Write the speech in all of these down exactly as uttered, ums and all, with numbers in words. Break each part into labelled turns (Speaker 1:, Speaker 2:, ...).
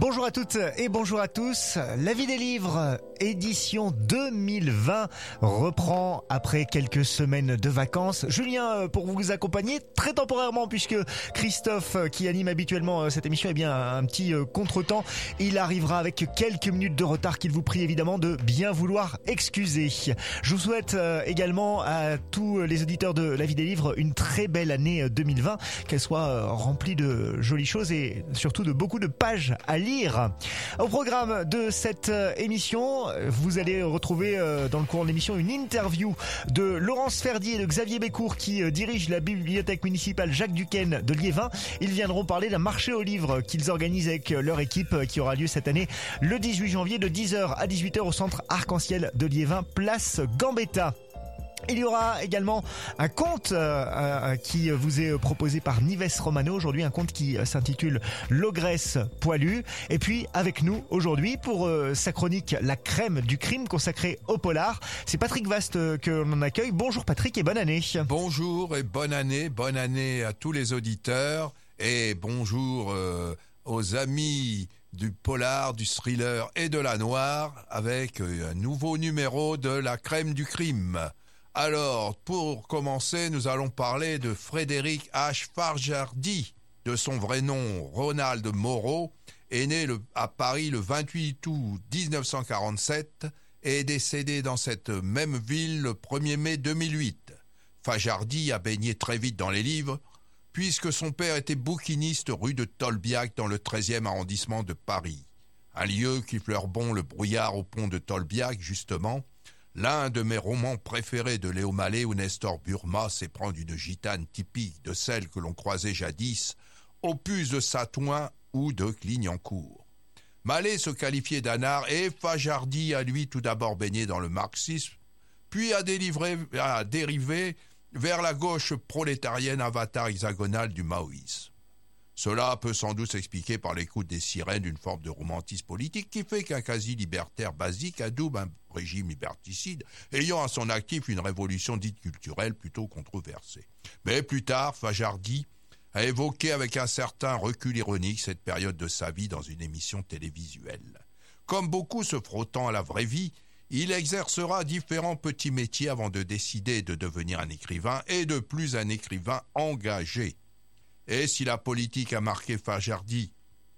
Speaker 1: Bonjour à toutes et bonjour à tous. La vie des livres, édition deux mille vingt, reprend après quelques semaines de vacances. Julien pour vous accompagner très temporairement puisque Christophe qui anime habituellement cette émission, eh bien un petit contretemps. Il arrivera avec quelques minutes de retard qu'il vous prie évidemment de bien vouloir excuser. Je vous souhaite également à tous les auditeurs de La vie des livres une très belle année deux mille vingt, qu'elle soit remplie de jolies choses et surtout de beaucoup de pages à lire. Au programme de cette émission, vous allez retrouver dans le cours de l'émission une interview de Laurence Ferdi et de Xavier Bécourt qui dirigent la bibliothèque municipale Jacques Duquesne de Liévin. Ils viendront parler d'un marché aux livres qu'ils organisent avec leur équipe qui aura lieu cette année le dix-huit janvier de dix heures à dix-huit heures au centre Arc-en-Ciel de Liévin, place Gambetta. Il y aura également un conte euh, euh, qui vous est proposé par Nives Romano aujourd'hui, un conte qui s'intitule L'Ogresse poilue. Et puis avec nous aujourd'hui pour euh, sa chronique La crème du crime consacrée au polar, c'est Patrick Vast euh, que l'on accueille. Bonjour Patrick et bonne année.
Speaker 2: Bonjour et bonne année, bonne année à tous les auditeurs et bonjour euh, aux amis du polar, du thriller et de la noire avec un nouveau numéro de La crème du crime. Alors, pour commencer, nous allons parler de Frédéric H. Fajardi, de son vrai nom Ronald Moreau, est né le, à Paris le vingt-huit août dix-neuf cent quarante-sept et est décédé dans cette même ville le premier mai deux mille huit. Fajardi a baigné très vite dans les livres, puisque son père était bouquiniste rue de Tolbiac dans le treizième arrondissement de Paris. Un lieu qui fleure bon le brouillard au pont de Tolbiac, justement. L'un de mes romans préférés de Léo Mallet où Nestor Burma s'éprend d'une gitane typique de celle que l'on croisait jadis, opus de Satouin ou de Clignancourt. Mallet se qualifiait d'anard et Fajardi a lui tout d'abord baigné dans le marxisme, puis a, délivré, a dérivé vers la gauche prolétarienne avatar hexagonale du maoïsme. Cela peut sans doute s'expliquer par l'écoute des sirènes d'une forme de romantisme politique qui fait qu'un quasi-libertaire basique adoube un régime liberticide ayant à son actif une révolution dite culturelle plutôt controversée. Mais plus tard, Fajardi a évoqué avec un certain recul ironique cette période de sa vie dans une émission télévisuelle. Comme beaucoup se frottant à la vraie vie, il exercera différents petits métiers avant de décider de devenir un écrivain et de plus un écrivain engagé. Et si la politique a marqué Fajardi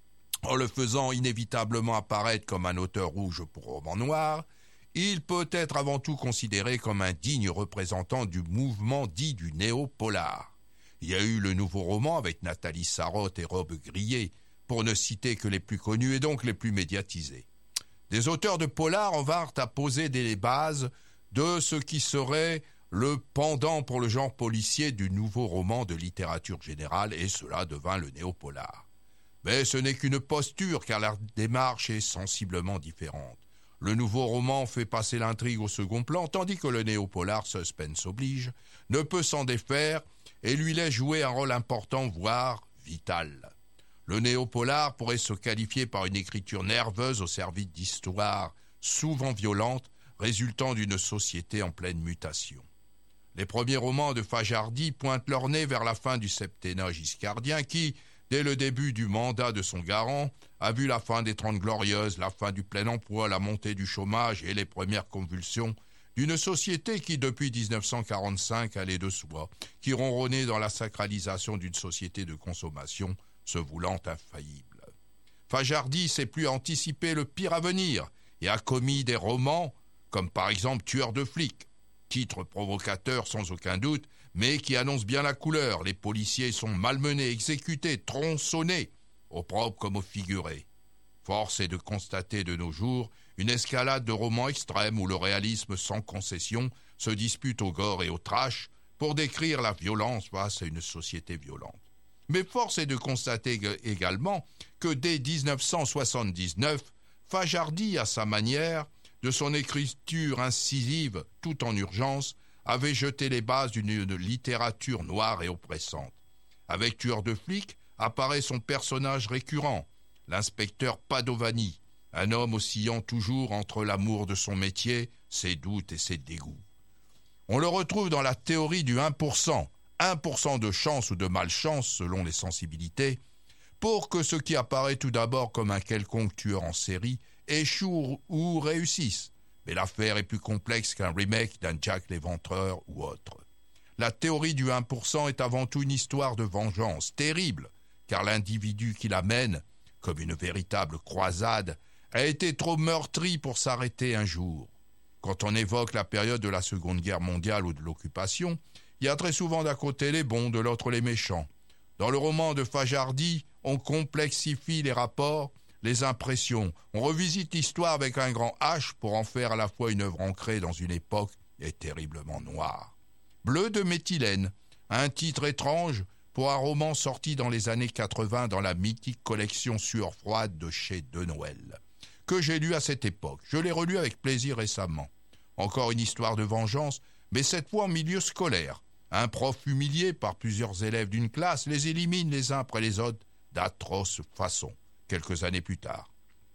Speaker 2: en le faisant inévitablement apparaître comme un auteur rouge pour roman noir, il peut être avant tout considéré comme un digne représentant du mouvement dit du néo-polar. Il y a eu le nouveau roman avec Nathalie Sarraute et Rob Grillet, pour ne citer que les plus connus et donc les plus médiatisés. Des auteurs de polar en vinrent à poser des bases de ce qui serait le pendant pour le genre policier du nouveau roman de littérature générale, et cela devint le néo-polar. Mais ce n'est qu'une posture, car la démarche est sensiblement différente. Le nouveau roman fait passer l'intrigue au second plan, tandis que le néo-polar, suspense oblige, ne peut s'en défaire et lui laisse jouer un rôle important, voire vital. Le néo-polar pourrait se qualifier par une écriture nerveuse au service d'histoires souvent violentes, résultant d'une société en pleine mutation. Les premiers romans de Fajardi pointent leur nez vers la fin du septennat giscardien qui, dès le début du mandat de son garant, a vu la fin des Trente Glorieuses, la fin du plein emploi, la montée du chômage et les premières convulsions d'une société qui, depuis dix-neuf cent quarante-cinq, allait de soi, qui ronronnait dans la sacralisation d'une société de consommation se voulant infaillible. Fajardi sait plus anticiper le pire à venir et a commis des romans, comme par exemple Tueur de flics, titre provocateur sans aucun doute, mais qui annonce bien la couleur. Les policiers sont malmenés, exécutés, tronçonnés, au propre comme au figuré. Force est de constater de nos jours une escalade de romans extrêmes où le réalisme sans concession se dispute au gore et au trash pour décrire la violence face à une société violente. Mais force est de constater également que dès dix-neuf cent soixante-dix-neuf, Fajardi, à sa manière, de son écriture incisive, tout en urgence, avait jeté les bases d'une littérature noire et oppressante. Avec Tueur de flics apparaît son personnage récurrent, l'inspecteur Padovani, un homme oscillant toujours entre l'amour de son métier, ses doutes et ses dégoûts. On le retrouve dans la théorie du un pour cent, un pour cent de chance ou de malchance selon les sensibilités, pour que ce qui apparaît tout d'abord comme un quelconque tueur en série échoue ou réussisse. Mais l'affaire est plus complexe qu'un remake d'un Jack l'Éventreur ou autre. La théorie du un pour cent est avant tout une histoire de vengeance terrible, car l'individu qui la mène, comme une véritable croisade, a été trop meurtri pour s'arrêter un jour. Quand on évoque la période de la Seconde Guerre mondiale ou de l'occupation, il y a très souvent d'un côté les bons, de l'autre les méchants. Dans le roman de Fajardi, on complexifie les rapports, les impressions. On revisite l'histoire avec un grand H pour en faire à la fois une œuvre ancrée dans une époque et terriblement noire. Bleu de méthylène, un titre étrange pour un roman sorti dans les années quatre-vingts dans la mythique collection Sueur froide de chez De Noël, que j'ai lu à cette époque. Je l'ai relu avec plaisir récemment. Encore une histoire de vengeance, mais cette fois en milieu scolaire. Un prof humilié par plusieurs élèves d'une classe les élimine les uns après les autres d'atroces façons, quelques années plus tard.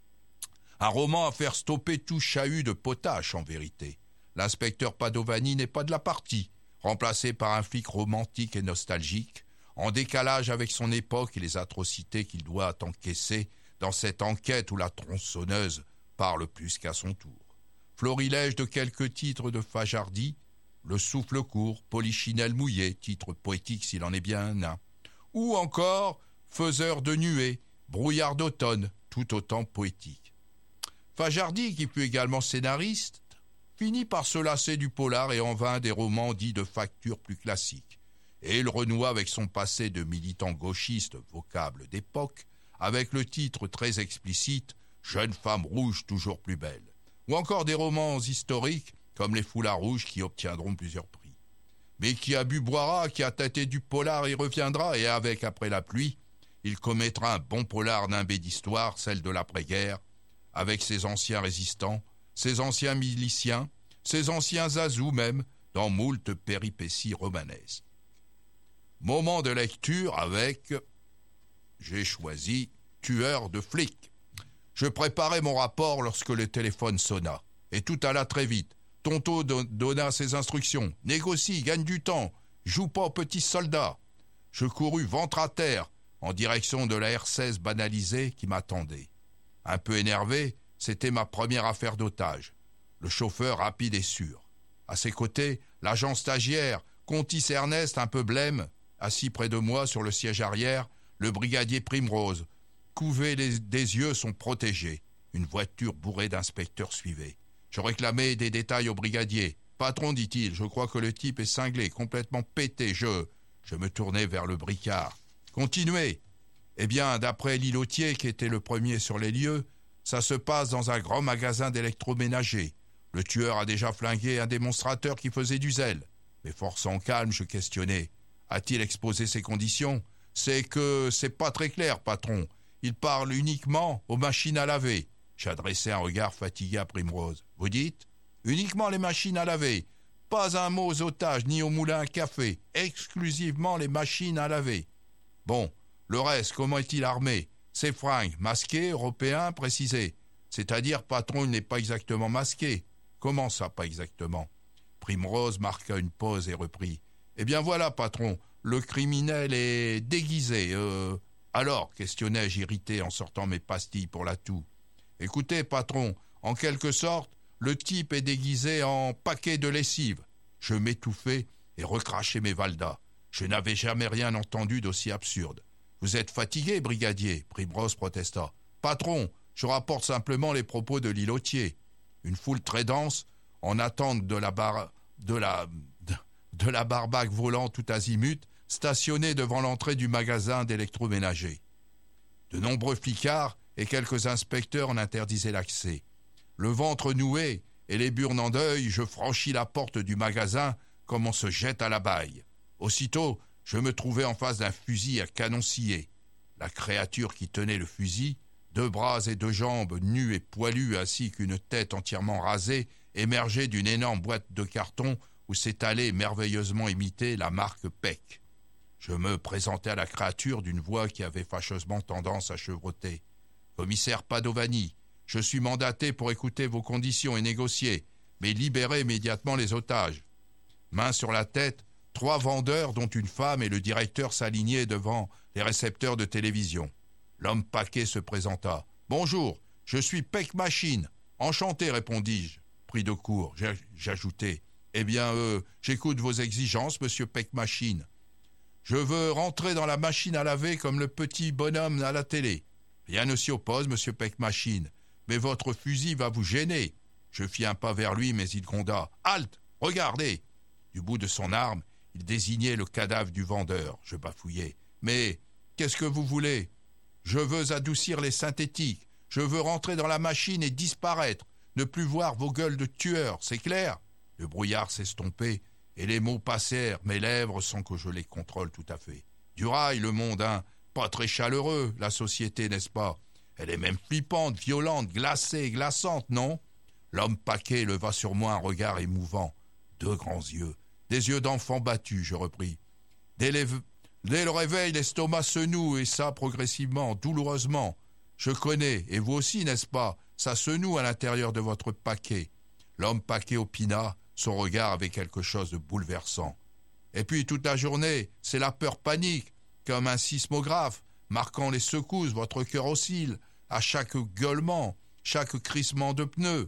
Speaker 2: Un roman à faire stopper tout chahut de potache, en vérité. L'inspecteur Padovani n'est pas de la partie, remplacé par un flic romantique et nostalgique, en décalage avec son époque et les atrocités qu'il doit encaisser dans cette enquête où la tronçonneuse parle plus qu'à son tour. Florilège de quelques titres de Fajardi, Le souffle court, Polichinelle mouillé, titre poétique s'il en est bien un, ou encore Faiseur de nuées, Brouillard d'automne, tout autant poétique. Fajardi, qui fut également scénariste, finit par se lasser du polar et en vint des romans dits de facture plus classique. Et il renoua avec son passé de militant gauchiste, vocable d'époque, avec le titre très explicite « Jeune femme rouge toujours plus belle », ou encore des romans historiques comme Les Foulards rouges qui obtiendront plusieurs prix. Mais qui a bu boira, qui a tâté du polar y reviendra, et avec Après la pluie, il commettra un bon polar nimbé d'histoire, celle de l'après-guerre, avec ses anciens résistants, ses anciens miliciens, ses anciens azous même, dans moult péripéties romanesques. Moment de lecture avec, j'ai choisi, Tueur de flics. Je préparais mon rapport lorsque le téléphone sonna, et tout alla très vite. Tonto don- donna ses instructions, négocie, gagne du temps, joue pas aux petits soldats. Je courus ventre à terre, en direction de la R seize banalisée qui m'attendait. Un peu énervé, c'était ma première affaire d'otage. Le chauffeur rapide et sûr. À ses côtés, l'agent stagiaire, Contis Ernest, un peu blême, assis près de moi sur le siège arrière, le brigadier Primrose. Couvé les, des yeux son protégé. Une voiture bourrée d'inspecteurs suivait. Je réclamais des détails au brigadier. « Patron, dit-il, je crois que le type est cinglé, complètement pété. Je... » Je me tournai vers le bricard. « Continuez !» Eh bien, d'après l'îlotier qui était le premier sur les lieux, ça se passe dans un grand magasin d'électroménager. Le tueur a déjà flingué un démonstrateur qui faisait du zèle. Mais forçant calme, je questionnais. A-t-il exposé ses conditions ? C'est que c'est pas très clair, patron. Il parle uniquement aux machines à laver. J'adressai un regard fatigué à Primrose. Vous dites ? Uniquement les machines à laver. Pas un mot aux otages ni au moulin à café. Exclusivement les machines à laver. Bon, le reste, comment est-il armé ? Ses fringues, masqué, européen, précisé. C'est-à-dire, patron, il n'est pas exactement masqué. Comment ça, pas exactement ? Primrose marqua une pause et reprit. Eh bien voilà, patron, le criminel est déguisé. Euh... Alors, questionnai-je irrité en sortant mes pastilles pour la toux. Écoutez, patron, en quelque sorte, le type est déguisé en paquet de lessive. Je m'étouffai et recrachai mes valdas. Je n'avais jamais rien entendu d'aussi absurde. Vous êtes fatigué, brigadier, Primrose protesta. Patron, je rapporte simplement les propos de l'îlotier. Une foule très dense, en attente de la bar... de la... de, de la barbaque volant tout azimut, stationnée devant l'entrée du magasin d'électroménager. De nombreux flicards et quelques inspecteurs en interdisaient l'accès. Le ventre noué et les burnes en deuil, je franchis la porte du magasin comme on se jette à la baille. Aussitôt, je me trouvais en face d'un fusil à canon scié. La créature qui tenait le fusil, deux bras et deux jambes nus et poilus ainsi qu'une tête entièrement rasée, émergeait d'une énorme boîte de carton où s'étalait merveilleusement imitée la marque P E C. Je me présentai à la créature d'une voix qui avait fâcheusement tendance à chevrotter. « Commissaire Padovani, je suis mandaté pour écouter vos conditions et négocier, mais libérer immédiatement les otages. » Main sur la tête, trois vendeurs, dont une femme et le directeur s'alignaient devant les récepteurs de télévision. L'homme paquet se présenta. « Bonjour, je suis Peck Machine. Enchanté, répondis-je. Pris de court, j'ajoutai. Eh bien, euh, j'écoute vos exigences, monsieur Peck Machine. Je veux rentrer dans la machine à laver comme le petit bonhomme à la télé. Rien ne s'y oppose, monsieur Peck Machine, mais votre fusil va vous gêner. » Je fis un pas vers lui, mais il gronda. « Halte, regardez !» Du bout de son arme, il désignait le cadavre du vendeur. Je bafouillai. « Mais qu'est-ce que vous voulez ? Je veux adoucir les synthétiques. Je veux rentrer dans la machine et disparaître. Ne plus voir vos gueules de tueurs, c'est clair ?» Le brouillard s'estompait et les mots passèrent mes lèvres sans que je les contrôle tout à fait. Du rail, le mondain, pas très chaleureux, la société, n'est-ce pas? Elle est même flippante, violente, glacée, glaçante, non? L'homme paquet leva sur moi un regard émouvant. Deux grands yeux, des yeux d'enfant battus, je repris. Dès, les... Dès le réveil, l'estomac se noue, et ça progressivement, douloureusement. Je connais, et vous aussi, n'est-ce pas? Ça se noue à l'intérieur de votre paquet. L'homme paquet opina, son regard avait quelque chose de bouleversant. Et puis, toute la journée, c'est la peur panique, comme un sismographe, marquant les secousses, votre cœur oscille, à chaque gueulement, chaque crissement de pneus.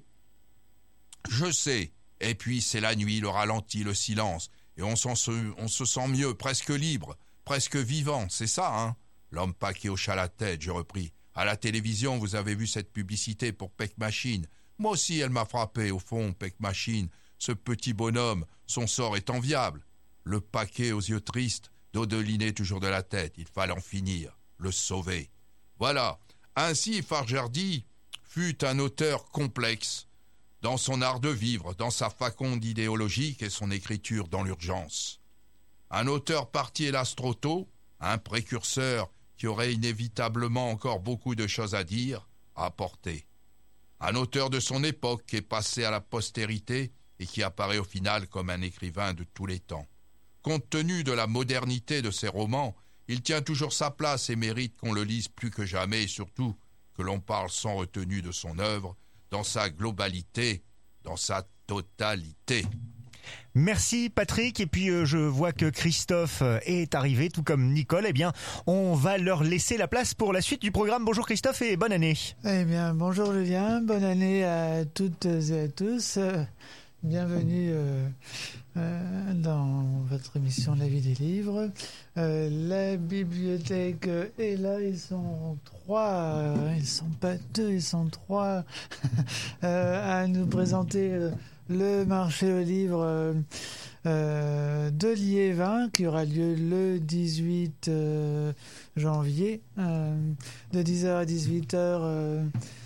Speaker 2: Je sais. Et puis, c'est la nuit, le ralenti, le silence, et on, se, on se sent mieux, presque libre, presque vivant, c'est ça, hein? L'homme paquet hocha la tête, je repris. À la télévision, vous avez vu cette publicité pour Peck Machine. Moi aussi, elle m'a frappé, au fond, Peck Machine. Ce petit bonhomme, son sort est enviable. Le paquet aux yeux tristes, dodelinait toujours de la tête. Il fallait en finir, le sauver. Voilà, ainsi Farjardi fut un auteur complexe, dans son art de vivre, dans sa faconde idéologique et son écriture dans l'urgence. Un auteur parti hélas trop tôt, un précurseur qui aurait inévitablement encore beaucoup de choses à dire, à apporter. Un auteur de son époque qui est passé à la postérité et qui apparaît au final comme un écrivain de tous les temps. Compte tenu de la modernité de ses romans, il tient toujours sa place et mérite qu'on le lise plus que jamais et surtout que l'on parle sans retenue de son œuvre, dans sa globalité, dans sa totalité.
Speaker 1: Merci Patrick, et puis euh, je vois que Christophe est arrivé, tout comme Nicole. Eh bien, on va leur laisser la place pour la suite du programme. Bonjour Christophe et bonne année.
Speaker 3: Eh bien, bonjour Julien, bonne année à toutes et à tous. Bienvenue euh, euh, dans votre émission La vie des livres. Euh, la bibliothèque est là, ils sont trois, euh, ils sont pas deux, ils sont trois euh, à nous présenter euh, le marché aux livres euh, euh, de Liévin qui aura lieu le dix-huit euh, janvier euh, de dix heures à dix-huit heures euh,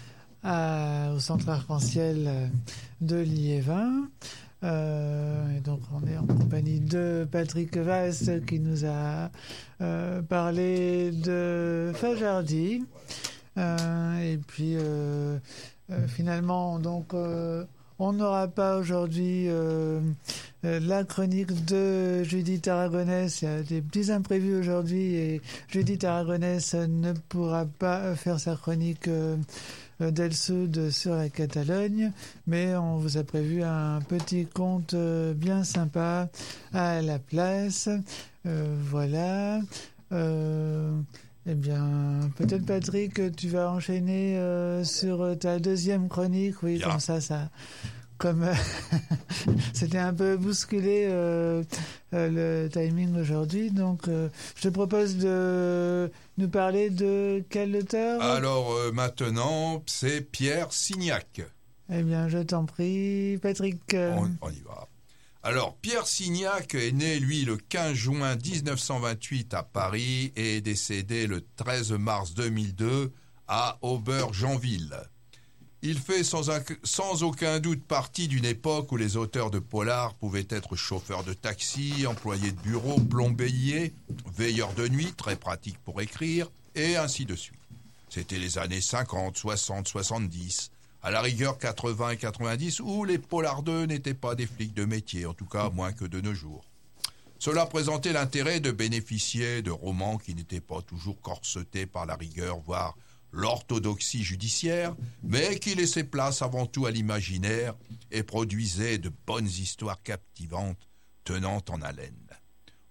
Speaker 3: à, au centre arc-en-ciel de Liévin. Euh, et donc on est en compagnie de Patrick Vasse qui nous a euh, parlé de Fajardi. Euh, et puis euh, euh, finalement donc euh, on n'aura pas aujourd'hui euh, euh, la chronique de Judith Aragonès. Il y a des petits imprévus aujourd'hui et Judith Aragonès ne pourra pas faire sa chronique euh, d'El Sud sur la Catalogne, mais on vous a prévu un petit conte bien sympa à la place. Euh, voilà. Euh, eh bien, peut-être Patrick, tu vas enchaîner euh, sur ta deuxième chronique. Oui,
Speaker 2: Bien.
Speaker 3: Comme ça, ça... Comme euh, c'était un peu bousculé euh, euh, le timing aujourd'hui, donc euh, je te propose de nous parler de quel auteur ?
Speaker 2: Alors euh, maintenant, c'est Pierre Signac.
Speaker 3: Eh bien, je t'en prie, Patrick. Euh...
Speaker 2: On, on y va. Alors, Pierre Signac est né, lui, le quinze juin dix-neuf cent vingt-huit à Paris et est décédé le treize mars deux mille deux à Aubergenville. Il fait sans, sans aucun doute partie d'une époque où les auteurs de polar pouvaient être chauffeurs de taxi, employés de bureau, plombiers, veilleurs de nuit, très pratique pour écrire, et ainsi de suite. C'était les années cinquante, soixante, soixante-dix, à la rigueur quatre-vingts et quatre-vingt-dix, où les polardeux n'étaient pas des flics de métier, en tout cas moins que de nos jours. Cela présentait l'intérêt de bénéficier de romans qui n'étaient pas toujours corsetés par la rigueur, voire l'orthodoxie judiciaire, mais qui laissait place avant tout à l'imaginaire et produisait de bonnes histoires captivantes tenant en haleine.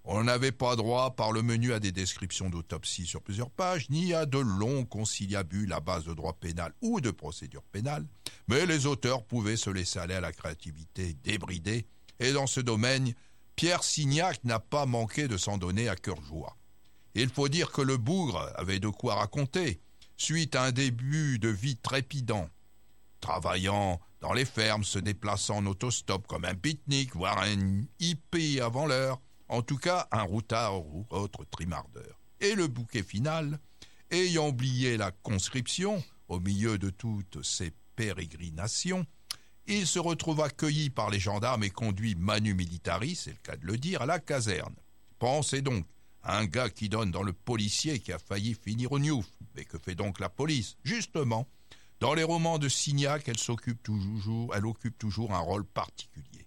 Speaker 2: On n'avait pas droit par le menu à des descriptions d'autopsie sur plusieurs pages, ni à de longs conciliabules à base de droit pénal ou de procédure pénale, mais les auteurs pouvaient se laisser aller à la créativité débridée, et dans ce domaine, Pierre Signac n'a pas manqué de s'en donner à cœur joie. Il faut dire que le bougre avait de quoi raconter, suite à un début de vie trépidant, travaillant dans les fermes, se déplaçant en autostop comme un beatnik, voire un hippie avant l'heure, en tout cas un routard ou autre trimardeur. Et le bouquet final, ayant oublié la conscription, au milieu de toutes ces pérégrinations, il se retrouve accueilli par les gendarmes et conduit manu militari, c'est le cas de le dire, à la caserne. Pensez donc à un gars qui donne dans le policier qui a failli finir au Newf. Mais que fait donc la police? Justement, dans les romans de Signac, elle, s'occupe toujours, elle occupe toujours un rôle particulier.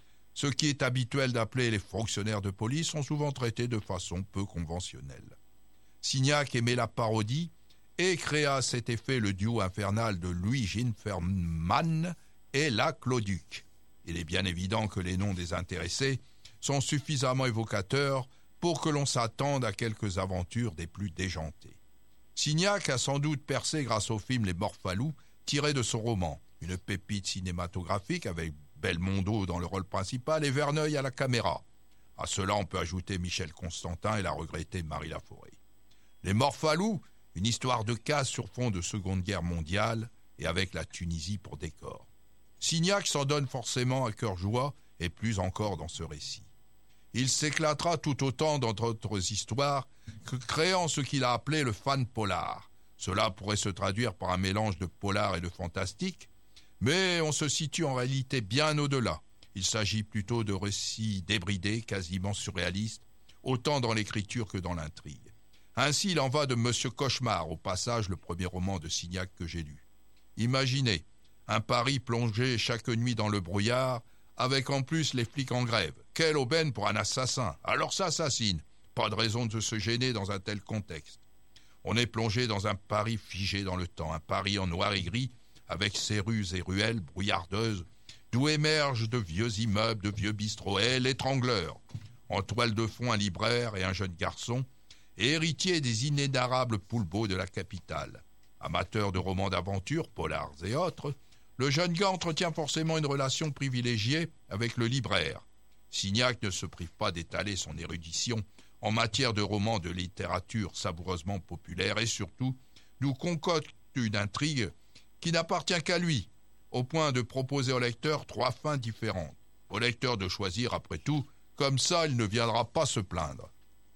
Speaker 2: Ce qui est habituel d'appeler les fonctionnaires de police sont souvent traités de façon peu conventionnelle. Signac aimait la parodie et créa à cet effet le duo infernal de Louis Ginferman et la Cloduc. Il est bien évident que les noms des intéressés sont suffisamment évocateurs pour que l'on s'attende à quelques aventures des plus déjantées. Signac a sans doute percé grâce au film Les Morphalous, tiré de son roman, une pépite cinématographique avec Belmondo dans le rôle principal et Verneuil à la caméra. À cela, on peut ajouter Michel Constantin et la regrettée Marie Laforêt. Les Morphalous, une histoire de casse sur fond de Seconde Guerre mondiale et avec la Tunisie pour décor. Signac s'en donne forcément à cœur joie et plus encore dans ce récit. Il s'éclatera tout autant dans d'autres histoires que créant ce qu'il a appelé le fan polar. Cela pourrait se traduire par un mélange de polar et de fantastique, mais on se situe en réalité bien au-delà. Il s'agit plutôt de récits débridés, quasiment surréalistes, autant dans l'écriture que dans l'intrigue. Ainsi, il en va de Monsieur Cauchemar, au passage le premier roman de Signac que j'ai lu. Imaginez, un Paris plongé chaque nuit dans le brouillard, avec en plus les flics en grève. Quelle aubaine pour un assassin! Alors ça assassine. Pas de raison de se gêner dans un tel contexte. On est plongé dans un Paris figé dans le temps, un Paris en noir et gris, avec ses rues et ruelles brouillardeuses, d'où émergent de vieux immeubles, de vieux bistrots, et l'étrangleur. En toile de fond, un libraire et un jeune garçon, et héritier des inénarrables poulbeaux de la capitale. Amateur de romans d'aventure, polars et autres, le jeune gars entretient forcément une relation privilégiée avec le libraire. Signac ne se prive pas d'étaler son érudition en matière de romans de littérature savoureusement populaire et surtout nous concocte une intrigue qui n'appartient qu'à lui, au point de proposer au lecteur trois fins différentes. Au lecteur de choisir après tout, comme ça il ne viendra pas se plaindre.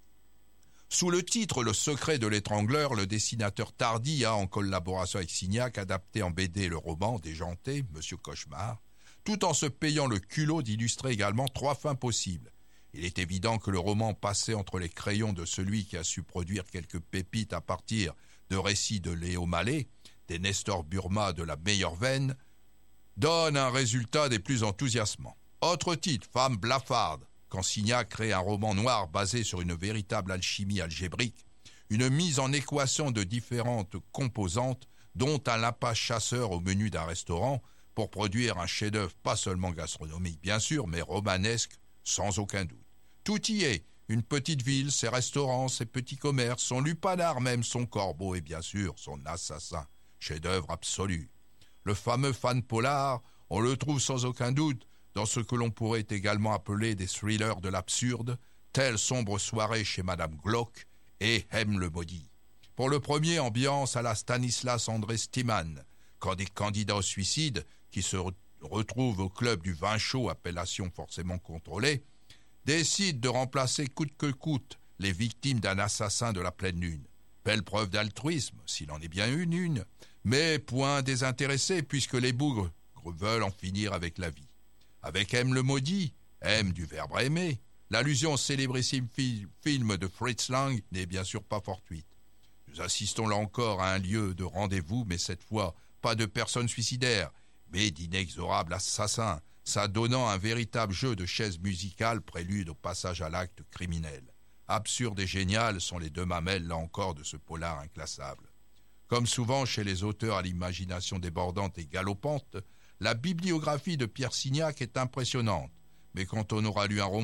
Speaker 2: Sous le titre « Le secret de l'étrangleur », le dessinateur Tardy a, en collaboration avec Signac, adapté en B D le roman déjanté, Monsieur Cauchemar, tout en se payant le culot d'illustrer également trois fins possibles. Il est évident que le roman passé entre les crayons de celui qui a su produire quelques pépites à partir de récits de Léo Mallet, des Nestor Burma de la meilleure veine, donne un résultat des plus enthousiasmants. Autre titre, Femme blafarde, quand Signac crée un roman noir basé sur une véritable alchimie algébrique, une mise en équation de différentes composantes, dont un lapin chasseur au menu d'un restaurant, pour produire un chef-d'œuvre pas seulement gastronomique bien sûr, mais romanesque sans aucun doute. Tout y est, une petite ville, ses restaurants, ses petits commerces, son lupanar même, son corbeau et bien sûr son assassin, chef-d'œuvre absolu. Le fameux fan polar, on le trouve sans aucun doute dans ce que l'on pourrait également appeler des thrillers de l'absurde, telle Sombre soirée chez Madame Glock et M le maudit. Pour le premier, ambiance à la Stanislas André Stiman, quand des candidats au suicide, qui se re- retrouvent au club du vin chaud, appellation forcément contrôlée, décident de remplacer coûte que coûte les victimes d'un assassin de la pleine lune. Belle preuve d'altruisme, s'il en est bien une, une, mais point désintéressé, puisque les bougres veulent en finir avec la vie. Avec M le maudit, M du verbe aimer, l'allusion au célébrissime fi- film de Fritz Lang n'est bien sûr pas fortuite. Nous assistons là encore à un lieu de rendez-vous, mais cette fois, pas de personnes suicidaires, mais d'inexorables assassins, s'adonnant un véritable jeu de chaises musicales prélude au passage à l'acte criminel. Absurde et génial sont les deux mamelles, là encore, de ce polar inclassable. Comme souvent chez les auteurs à l'imagination débordante et galopante, la bibliographie de Pierre Signac est impressionnante, mais quand on aura lu un roman,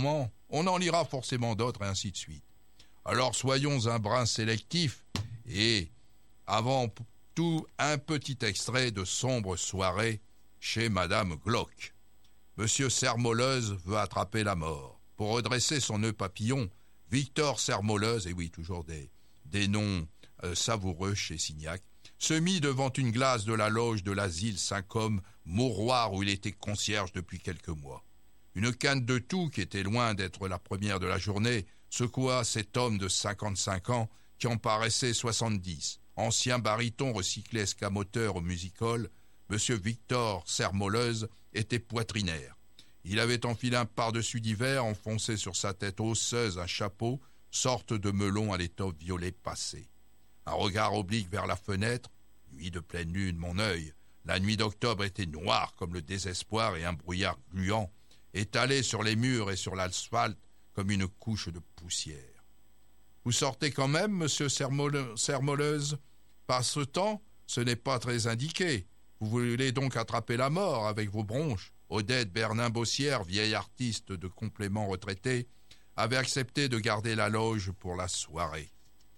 Speaker 2: on en lira forcément d'autres, et ainsi de suite. Alors soyons un brin sélectif, et avant tout, un petit extrait de Sombre soirée chez Madame Glock. Monsieur Sermoleuse veut attraper la mort. Pour redresser son nœud papillon, Victor Sermoleuse, et oui, toujours des, des noms euh, savoureux chez Signac, se mit devant une glace de la loge de l'asile Saint-Côme, mouroir où il était concierge depuis quelques mois. Une canne de toux, qui était loin d'être la première de la journée, secoua cet homme de cinquante-cinq ans qui en paraissait soixante-dix. Ancien baryton recyclé escamoteur au music-hall, Monsieur Victor Sermoleuse était poitrinaire. Il avait enfilé un pardessus d'hiver, enfoncé sur sa tête osseuse un chapeau, sorte de melon à l'étoffe violet passé. Un regard oblique vers la fenêtre, nuit de pleine lune, mon œil. La nuit d'octobre était noire comme le désespoir et un brouillard gluant, étalé sur les murs et sur l'asphalte comme une couche de poussière. Vous sortez quand même, monsieur Sermole- Sermoleuse? Par ce temps, ce n'est pas très indiqué. Vous voulez donc attraper la mort avec vos bronches. Odette Bernin-Bossière, vieille artiste de complément retraité, avait accepté de garder la loge pour la soirée.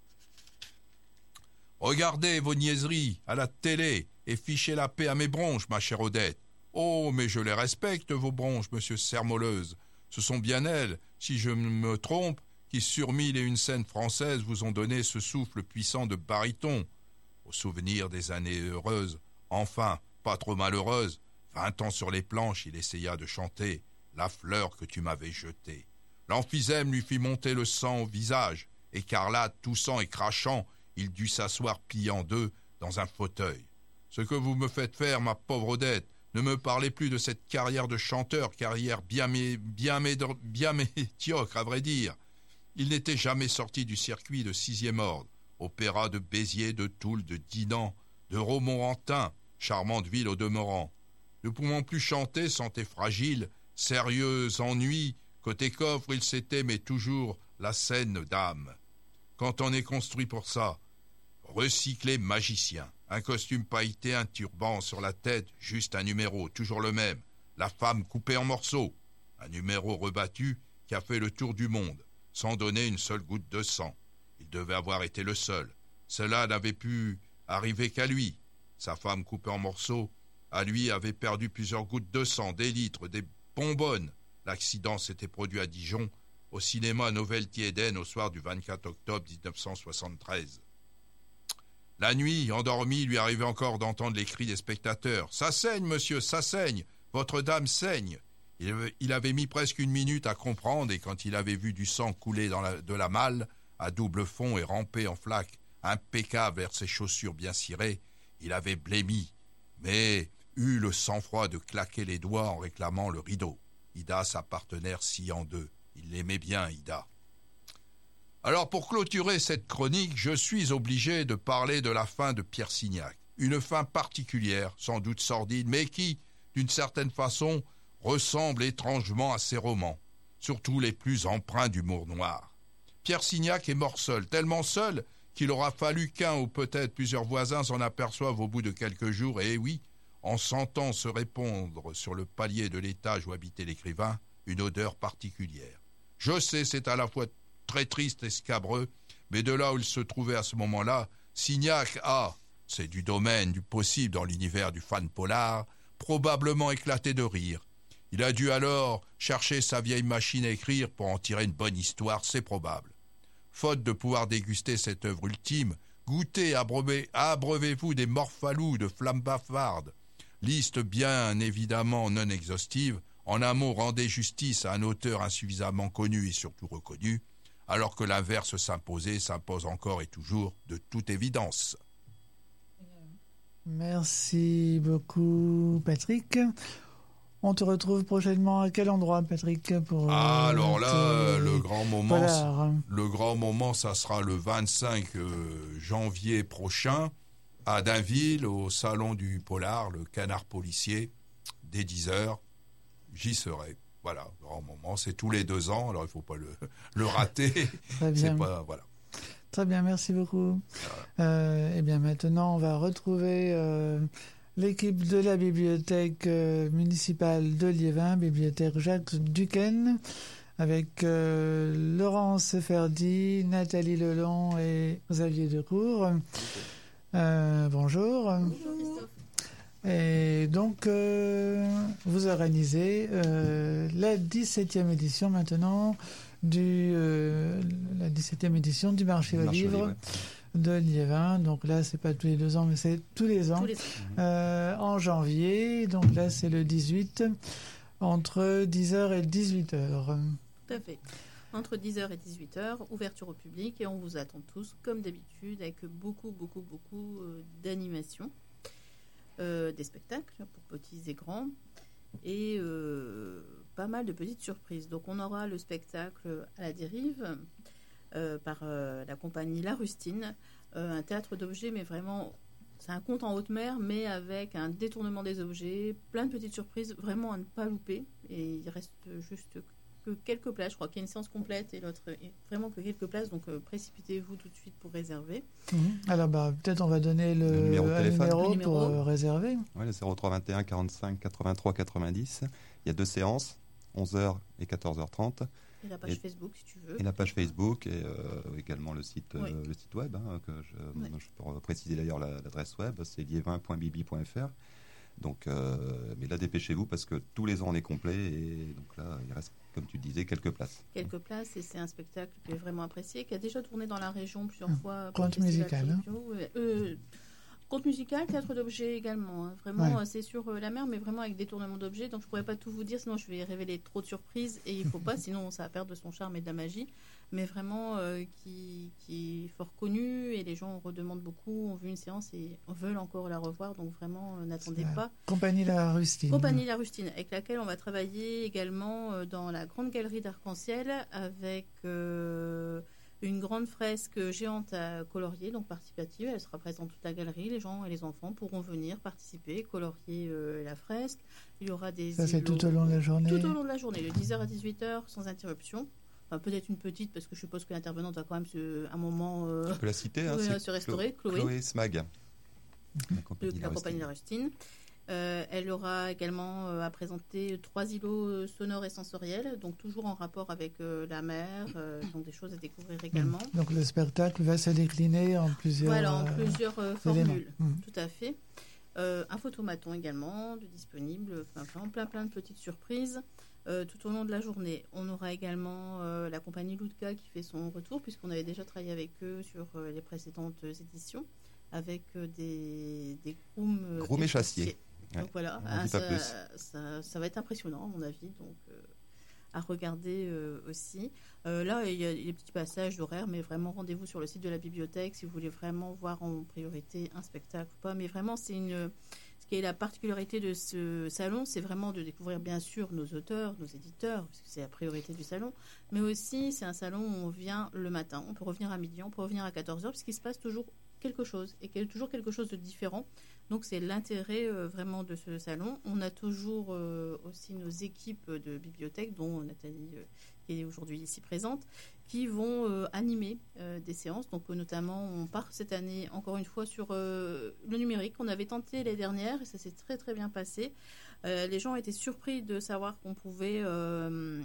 Speaker 2: Regardez vos niaiseries à la télé et fichez la paix à mes bronches, ma chère Odette. Oh, mais je les respecte, vos bronches, monsieur Sermoleuse. Ce sont bien elles, si je me trompe, qui sur mille et une scènes françaises vous ont donné ce souffle puissant de baryton. Au souvenir des années heureuses, enfin, pas trop malheureuses, vingt ans sur les planches, il essaya de chanter « La fleur que tu m'avais jetée ». L'emphysème lui fit monter le sang au visage. Écarlate, toussant et crachant, il dut s'asseoir plié en deux dans un fauteuil. « Ce que vous me faites faire, ma pauvre Odette, ne me parlez plus de cette carrière de chanteur, carrière bien, mé, bien, médor, bien médiocre, à vrai dire. Il n'était jamais sorti du circuit de sixième ordre. Opéra de Béziers, de Toul, de Dinan, de Romorantin, charmante ville au demeurant. Ne pouvant plus chanter, santé fragile, sérieux ennui, côté coffre, il s'était, mais toujours, la scène d'âme. Quand on est construit pour ça, recyclé magicien, un costume pailleté, un turban sur la tête, juste un numéro, toujours le même, la femme coupée en morceaux, un numéro rebattu qui a fait le tour du monde, sans donner une seule goutte de sang. Il devait avoir été le seul. Cela n'avait pu arriver qu'à lui. Sa femme coupée en morceaux, à lui, avait perdu plusieurs gouttes de sang, des litres, des bonbonnes. L'accident s'était produit à Dijon, au cinéma Novelty-Eden, au soir du vingt-quatre octobre dix-neuf cent soixante-treize. La nuit, endormi, lui arrivait encore d'entendre les cris des spectateurs. « Ça saigne, monsieur, ça saigne. Votre dame saigne. » Il avait, il avait mis presque une minute à comprendre, et quand il avait vu du sang couler dans la, de la malle, à double fond et ramper en flaque, impeccable vers ses chaussures bien cirées, il avait blêmi, mais eut le sang-froid de claquer les doigts en réclamant le rideau. Ida, sa partenaire, scie en deux. Il l'aimait bien, Ida. Alors, pour clôturer cette chronique, je suis obligé de parler de la fin de Pierre Signac. Une fin particulière, sans doute sordide, mais qui, d'une certaine façon, ressemble étrangement à ses romans, surtout les plus empreints d'humour noir. Pierre Signac est mort seul, tellement seul qu'il aura fallu qu'un ou peut-être plusieurs voisins s'en aperçoivent au bout de quelques jours, et oui, en sentant se répandre sur le palier de l'étage où habitait l'écrivain une odeur particulière. Je sais, c'est à la fois très triste et scabreux, mais de là où il se trouvait à ce moment-là, Signac a, c'est du domaine du possible dans l'univers du fan polar, probablement éclaté de rire. Il a dû alors chercher sa vieille machine à écrire pour en tirer une bonne histoire, c'est probable. Faute de pouvoir déguster cette œuvre ultime, goûtez, abreuvez, abreuvez-vous des morphalous de flammes bavardes. Liste bien évidemment non exhaustive, en un mot rendez justice à un auteur insuffisamment connu et surtout reconnu, alors que l'inverse s'imposait, s'impose encore et toujours de toute évidence.
Speaker 3: Merci beaucoup, Patrick. On te retrouve prochainement à quel endroit, Patrick, pour
Speaker 2: ah, alors là,
Speaker 3: te...
Speaker 2: le grand moment,
Speaker 3: Polar.
Speaker 2: le grand moment, ça sera le vingt-cinq janvier prochain à Dainville, au salon du Polar, le Canard policier, dès dix heures. J'y serai. Voilà, grand moment, c'est tous les deux ans, alors il ne faut pas le, le rater.
Speaker 3: Très bien.
Speaker 2: C'est pas, voilà.
Speaker 3: Très bien, merci beaucoup. Euh, eh bien, maintenant, on va retrouver euh, l'équipe de la bibliothèque euh, municipale de Liévin, bibliothèque Jacques Duquesne, avec euh, Laurence Ferdi, Nathalie Lelon et Xavier Decour. Euh, bonjour.
Speaker 4: Bonjour.
Speaker 3: Et donc, euh, vous organisez euh, la dix-septième édition maintenant du euh, la dix-septième édition du marché au
Speaker 5: Marché au
Speaker 3: livre
Speaker 5: livre, ouais.
Speaker 3: de Liévin. Donc là, c'est pas tous les deux ans, mais c'est tous les ans.
Speaker 4: Tous les...
Speaker 3: Euh, en janvier. Donc là, c'est le dix-huit, entre dix heures et dix-huit heures.
Speaker 4: Tout à fait. Entre dix heures et dix-huit heures, ouverture au public, et on vous attend tous, comme d'habitude, avec beaucoup, beaucoup, beaucoup euh, d'animations, euh, des spectacles pour petits et grands, et euh, pas mal de petites surprises. Donc on aura le spectacle À la dérive, euh, par euh, la compagnie La Rustine, euh, un théâtre d'objets, mais vraiment... C'est un conte en haute mer, mais avec un détournement des objets, plein de petites surprises, vraiment à ne pas louper. Et il reste juste que quelques places. Je crois qu'il y a une séance complète et l'autre, vraiment que quelques places. Donc euh, précipitez-vous tout de suite pour réserver.
Speaker 3: Mmh. Alors bah, peut-être on va donner le,
Speaker 5: Le numéro de
Speaker 3: un
Speaker 5: téléphone.
Speaker 3: numéro
Speaker 4: Le numéro.
Speaker 3: pour euh, réserver.
Speaker 5: Ouais, le zéro trois vingt et un quarante-cinq quatre-vingt-trois quatre-vingt-dix. Il y a deux séances, onze heures et quatorze heures trente.
Speaker 4: Et la page
Speaker 5: Et-
Speaker 4: Facebook, si tu veux.
Speaker 5: Et la page Facebook et euh, également le site, euh,
Speaker 4: Oui.
Speaker 5: le site web. Hein, que je,
Speaker 4: Oui.
Speaker 5: je peux préciser d'ailleurs la- l'adresse web, c'est liévin point bibi point f r. Donc, euh, mais là, dépêchez-vous parce que tous les ans on est complet et donc là, il reste, comme tu disais, quelques places.
Speaker 4: Quelques places, et c'est un spectacle qui est vraiment apprécié, qui a déjà tourné dans la région plusieurs
Speaker 3: Mmh.
Speaker 4: fois. pour
Speaker 3: Conte
Speaker 4: le Festival
Speaker 3: musical, hein.
Speaker 4: Tokyo. Ouais. Euh, Conte musical, théâtre d'objets également. hein. Vraiment,
Speaker 3: Ouais.
Speaker 4: euh, c'est sur euh, la mer, mais vraiment avec détournement d'objets. Donc, je pourrais pas tout vous dire, sinon je vais révéler trop de surprises. Et il faut pas, sinon ça va perdre de son charme et de la magie. Mais vraiment, euh, qui, qui est fort connu. Et les gens redemandent beaucoup, ont vu une séance et veulent encore la revoir. Donc, vraiment, euh, n'attendez
Speaker 3: C'est
Speaker 4: pas.
Speaker 3: Compagnie La Rustine.
Speaker 4: Compagnie La Rustine, avec laquelle on va travailler également euh, dans la grande galerie d'Arc-en-Ciel, avec euh, une grande fresque géante à colorier, donc participative. Elle sera présente dans toute la galerie. Les gens et les enfants pourront venir participer, colorier euh, la fresque. Il y aura des
Speaker 3: Ça, c'est
Speaker 4: îlots
Speaker 3: tout au long de la journée.
Speaker 4: tout au long de la journée, de dix heures à dix-huit heures, sans interruption. Enfin, peut-être une petite, parce que je suppose que l'intervenante va quand même se, un moment euh,
Speaker 5: On peut la citer, hein,
Speaker 4: oui,
Speaker 5: c'est
Speaker 4: se restaurer.
Speaker 5: Chlo-
Speaker 4: Chloé,
Speaker 5: Chloé Smag. La
Speaker 4: de
Speaker 5: compagnie
Speaker 4: la
Speaker 5: La
Speaker 4: compagnie La
Speaker 5: Rustine.
Speaker 4: Rustine. Euh, elle aura également euh, à présenter trois îlots euh, sonores et sensoriels, donc toujours en rapport avec euh, la mer, euh, donc des choses à découvrir également.
Speaker 3: Mmh. Donc le spectacle va se décliner en plusieurs.
Speaker 4: Voilà, en
Speaker 3: euh,
Speaker 4: plusieurs euh,
Speaker 3: éléments.
Speaker 4: formules,
Speaker 3: Mmh.
Speaker 4: tout à fait. Euh, un photomaton également, de disponible, enfin vraiment plein plein de petites surprises euh, tout au long de la journée. On aura également euh, la compagnie Ludka qui fait son retour, puisqu'on avait déjà travaillé avec eux sur euh, les précédentes éditions, avec euh, des, des grooms euh,
Speaker 5: Groom et chassier.
Speaker 4: Donc
Speaker 5: Ouais.
Speaker 4: voilà,
Speaker 5: On en
Speaker 4: ah,
Speaker 5: dit pas
Speaker 4: ça,
Speaker 5: plus.
Speaker 4: ça, ça va être impressionnant à mon avis, donc euh, à regarder euh, aussi. Euh, là, il y a des petits passages d'horaire, mais vraiment rendez-vous sur le site de la bibliothèque si vous voulez vraiment voir en priorité un spectacle ou pas. Mais vraiment, c'est une... Ce qui est la particularité de ce salon, c'est vraiment de découvrir bien sûr nos auteurs, nos éditeurs, parce que c'est la priorité du salon, mais aussi c'est un salon où on vient le matin, on peut revenir à midi, on peut revenir à quatorze heures, puisqu'il se passe toujours quelque chose, et qu'il y a toujours quelque chose de différent. Donc c'est l'intérêt euh, vraiment de ce salon. On a toujours euh, aussi nos équipes de bibliothèque, dont Nathalie, euh, qui est aujourd'hui ici présente, qui vont euh, animer euh, des séances. Donc euh, notamment, on part cette année encore une fois sur euh, le numérique. On avait tenté les dernières et ça s'est très très bien passé. Euh, les gens étaient surpris de savoir qu'on pouvait euh,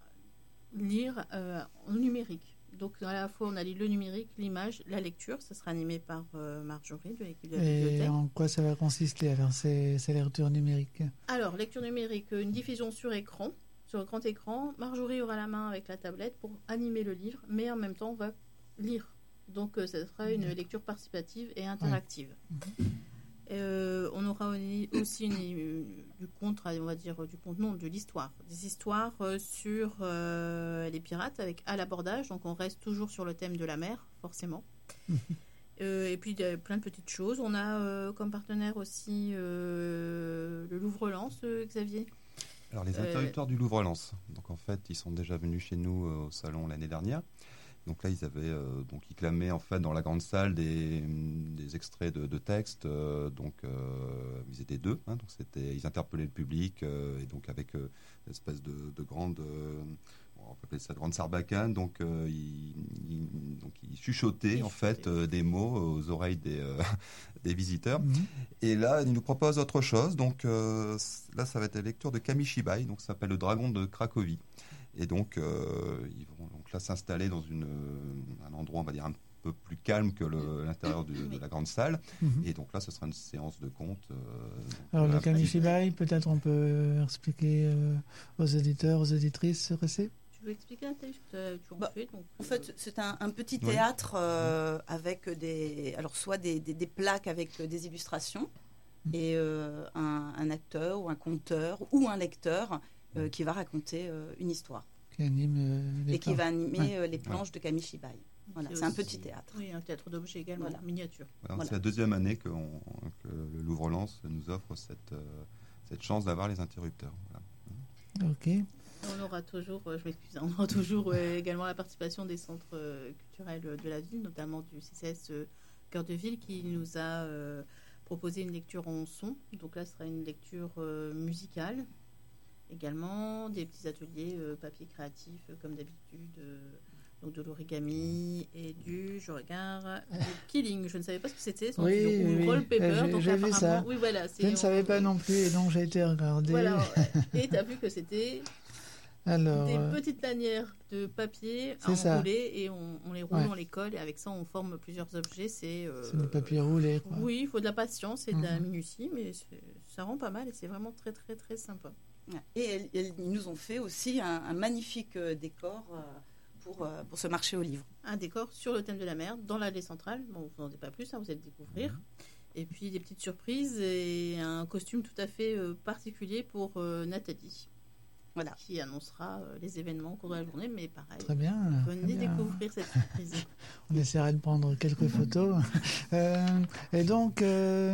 Speaker 4: lire euh, en numérique. Donc à la fois on a le numérique, l'image, la lecture. Ça sera animé par euh, Marjorie de l'équipe de la
Speaker 3: Et
Speaker 4: bibliothèque.
Speaker 3: en quoi ça va consister alors ces, ces lectures numériques?
Speaker 4: Alors lecture numérique, une diffusion sur écran, sur grand écran. Marjorie aura la main avec la tablette pour animer le livre, mais en même temps on va lire. Donc euh, ça sera une lecture participative et interactive.
Speaker 3: Ouais.
Speaker 4: Euh, on aura aussi une, une- du conte, on va dire du conte, non, de l'histoire, des histoires euh, sur euh, les pirates avec à l'abordage. Donc on reste toujours sur le thème de la mer, forcément. Euh, et puis euh, plein de petites choses. On a euh, comme partenaire aussi euh, le Louvre-Lens, euh, Xavier.
Speaker 5: Alors les
Speaker 4: Euh,
Speaker 5: interrupteurs du Louvre-Lens. Donc en fait, ils sont déjà venus chez nous euh, au salon l'année dernière. Donc là, ils avaient euh, donc ils clamaient en fait dans la grande salle des, des extraits de, de textes. euh, donc euh, ils étaient deux. Hein, donc c'était ils interpellaient le public euh, et donc avec euh, une espèce de, de grande euh, on peut appeler ça de grande sarbacane. Donc euh, ils, ils- donc ils chuchotaient
Speaker 4: Ils
Speaker 5: en fait
Speaker 4: chuchotaient.
Speaker 5: euh, des mots aux oreilles des euh, des visiteurs.
Speaker 3: Mhm.
Speaker 5: Et là, il nous propose autre chose. Donc euh, c- là, ça va être la lecture de Kamishibai. Donc ça s'appelle Le Dragon de Cracovie. Et donc, euh, ils vont donc là s'installer dans une, un endroit, on va dire, un peu plus calme que le, l'intérieur de, de la grande salle.
Speaker 3: Mhm.
Speaker 5: Et donc là, ce sera une séance de contes. Euh, donc,
Speaker 3: Alors,
Speaker 5: voilà,
Speaker 3: le Kamishibai, peut-être on peut expliquer euh, aux éditeurs, aux éditrices ce que c'est.
Speaker 4: Tu veux expliquer, Nathalie, ce que tu as
Speaker 6: Bah,
Speaker 4: fait donc,
Speaker 6: En fait, c'est un, un petit
Speaker 5: Oui.
Speaker 6: théâtre euh, avec des, alors soit des, des, des plaques avec des illustrations et euh, un, un acteur ou un conteur ou un lecteur euh, qui va raconter euh, une histoire
Speaker 3: Qui anime euh, les
Speaker 6: et qui
Speaker 3: plans.
Speaker 6: va animer
Speaker 3: Ouais.
Speaker 6: euh, les planches de Kamishibai. Voilà,
Speaker 4: qui est
Speaker 6: c'est un
Speaker 4: aussi-
Speaker 6: petit théâtre.
Speaker 4: Oui, un théâtre d'objets également,
Speaker 6: Voilà.
Speaker 4: miniature.
Speaker 5: Voilà,
Speaker 6: Voilà.
Speaker 5: C'est la deuxième année que, on- que le Louvre-Lens nous offre cette, euh, cette chance d'avoir les interrupteurs. Voilà.
Speaker 3: Ok.
Speaker 4: On aura toujours, euh, je m'excuse, on aura toujours euh, également la participation des centres euh, culturels de la ville, notamment du C C S euh, Cœur de Ville, qui nous a euh, proposé une lecture en son. Donc là, ce sera une lecture euh, musicale. Également, des petits ateliers euh, papier créatif, euh, comme d'habitude, euh, donc de l'origami et du, je regarde, du killing. Je ne savais pas ce que c'était, son
Speaker 3: Oui,
Speaker 4: du
Speaker 3: oui, oui.
Speaker 4: roll paper.
Speaker 3: J'ai-
Speaker 4: donc
Speaker 3: j'ai vu
Speaker 4: apparemment-
Speaker 3: ça.
Speaker 4: Oui, voilà, c'est-
Speaker 3: Je ne savais
Speaker 4: on-
Speaker 3: pas non plus et donc j'ai été regarder.
Speaker 4: Voilà, ouais. Et tu as vu que c'était
Speaker 3: Alors,
Speaker 4: des
Speaker 3: euh,
Speaker 4: petites lanières de papier
Speaker 3: C'est ça.
Speaker 4: enroulées et on, on les roule,
Speaker 3: Ouais.
Speaker 4: on les colle et avec ça on forme plusieurs objets. C'est euh,
Speaker 3: c'est du papier roulé. Quoi.
Speaker 4: Oui, il faut de la patience et de la
Speaker 3: Mhm.
Speaker 4: minutie, mais c'est- ça rend pas mal et c'est vraiment très très très sympa.
Speaker 6: Et elles- elles- ils nous ont fait aussi un, un magnifique euh, décor euh, pour, euh, pour ce marché aux livres.
Speaker 4: Un décor sur le thème de la mer dans l'allée centrale. Bon, vous n'en dites pas plus, hein, vous allez découvrir.
Speaker 3: Mhm.
Speaker 4: Et puis des petites surprises et un costume tout à fait euh, particulier pour euh, Nathalie,
Speaker 6: Voilà.
Speaker 4: qui annoncera euh, les événements au cours de la journée. Mais pareil,
Speaker 3: Très bien. très
Speaker 4: venez
Speaker 3: bien.
Speaker 4: découvrir cette surprise.
Speaker 3: On essaiera de prendre quelques photos. Euh, et donc, euh,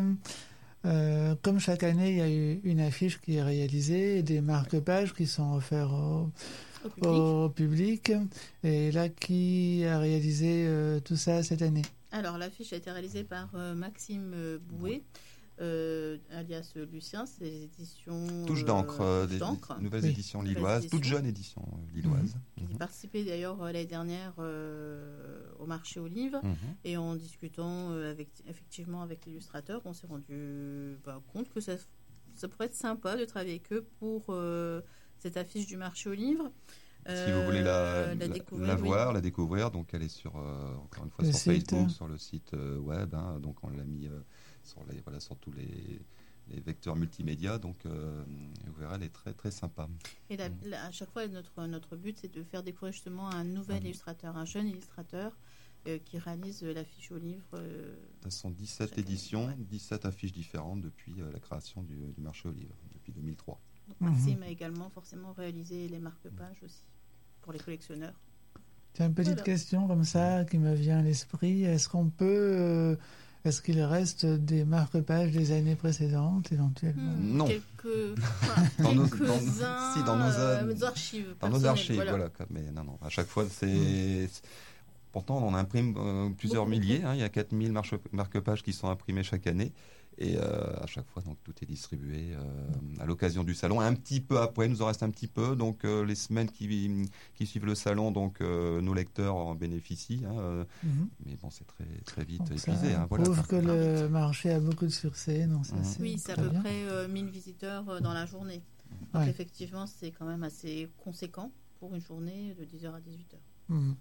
Speaker 3: euh, comme chaque année, il y a eu une affiche qui est réalisée et des marque-pages qui sont offerts au,
Speaker 4: Au public.
Speaker 3: au public. Et là, qui a réalisé euh, tout ça cette année?
Speaker 4: Alors, l'affiche a été réalisée par euh, Maxime euh, Bouet, euh, alias euh, Lucien, c'est les éditions
Speaker 5: Touche
Speaker 4: euh,
Speaker 5: d'encre, euh,
Speaker 4: Touche
Speaker 5: des,
Speaker 4: d'encre,
Speaker 5: nouvelles
Speaker 3: Oui.
Speaker 5: éditions
Speaker 4: Nouvelles
Speaker 5: lilloises,
Speaker 4: éditions.
Speaker 5: toute jeune édition euh, lilloise.
Speaker 4: qui
Speaker 5: Mhm.
Speaker 4: participait d'ailleurs euh, l'année dernière euh, au marché aux livres.
Speaker 5: Mhm.
Speaker 4: Et en discutant euh, avec, effectivement avec l'illustrateur, on s'est rendu bah, compte que ça, ça pourrait être sympa de travailler avec eux pour euh, cette affiche du marché aux livres.
Speaker 5: Si vous voulez la,
Speaker 4: Euh,
Speaker 5: la,
Speaker 4: découvrir,
Speaker 5: la
Speaker 4: oui.
Speaker 5: voir, la découvrir, donc elle est sur, euh, encore une fois,
Speaker 3: Le
Speaker 5: sur
Speaker 3: site.
Speaker 5: Facebook, sur le site euh, web. Hein, donc on l'a mis euh, sur, les, voilà, sur tous les, les vecteurs multimédia. Donc euh, vous verrez, elle est très très sympa.
Speaker 4: Et la- la- à chaque fois, notre, notre but, c'est de faire découvrir justement un nouvel
Speaker 5: Mhm.
Speaker 4: illustrateur, un jeune illustrateur euh, qui réalise euh, l'affiche au livre. euh,
Speaker 5: Ce sont dix-sept
Speaker 4: Chaque année,
Speaker 5: éditions,
Speaker 4: ouais.
Speaker 5: dix-sept affiches différentes depuis euh, la création du, du marché aux livres, depuis deux mille trois.
Speaker 4: donc
Speaker 3: Mhm.
Speaker 4: Maxime a également forcément réalisé les marque-pages aussi pour les collectionneurs.
Speaker 3: Tiens, une petite
Speaker 4: Voilà.
Speaker 3: question comme ça qui me vient à l'esprit. Est-ce qu'on peut, euh, est-ce qu'il reste des marque-pages des années précédentes éventuellement?
Speaker 4: Hmm,
Speaker 5: Non.
Speaker 4: Quelques, enfin,
Speaker 5: Dans nos-
Speaker 4: quelques-uns,
Speaker 5: dans- si, dans nos,
Speaker 4: euh,
Speaker 5: euh,
Speaker 4: nos archives.
Speaker 5: Dans nos
Speaker 4: personnelles,
Speaker 5: archives,
Speaker 4: voilà.
Speaker 5: voilà. quoi. Mais non, non, à chaque fois, c'est. Pourtant, on imprime euh, plusieurs
Speaker 4: Beaucoup,
Speaker 5: milliers. hein, il y a quatre mille marche- marque-pages qui sont imprimés chaque année. Et euh, à chaque fois, donc, tout est distribué euh, à l'occasion du salon. Un petit peu après, il nous en reste un petit peu. Donc, euh, les semaines qui, qui suivent le salon, donc, euh, nos lecteurs en bénéficient. hein, euh,
Speaker 3: Mhm.
Speaker 5: mais bon, c'est très, très vite
Speaker 3: Donc ça
Speaker 5: épuisé. hein, voilà,
Speaker 3: prouve
Speaker 5: quoi.
Speaker 3: que le marché a beaucoup de succès. Donc ça,
Speaker 5: Mhm.
Speaker 3: c'est
Speaker 4: Oui, c'est à
Speaker 3: très
Speaker 4: peu
Speaker 3: bien.
Speaker 4: près euh, mille visiteurs euh, dans la journée. Donc
Speaker 3: Ouais.
Speaker 4: effectivement, c'est quand même assez conséquent pour une journée de dix heures à dix-huit heures.
Speaker 3: Mhm.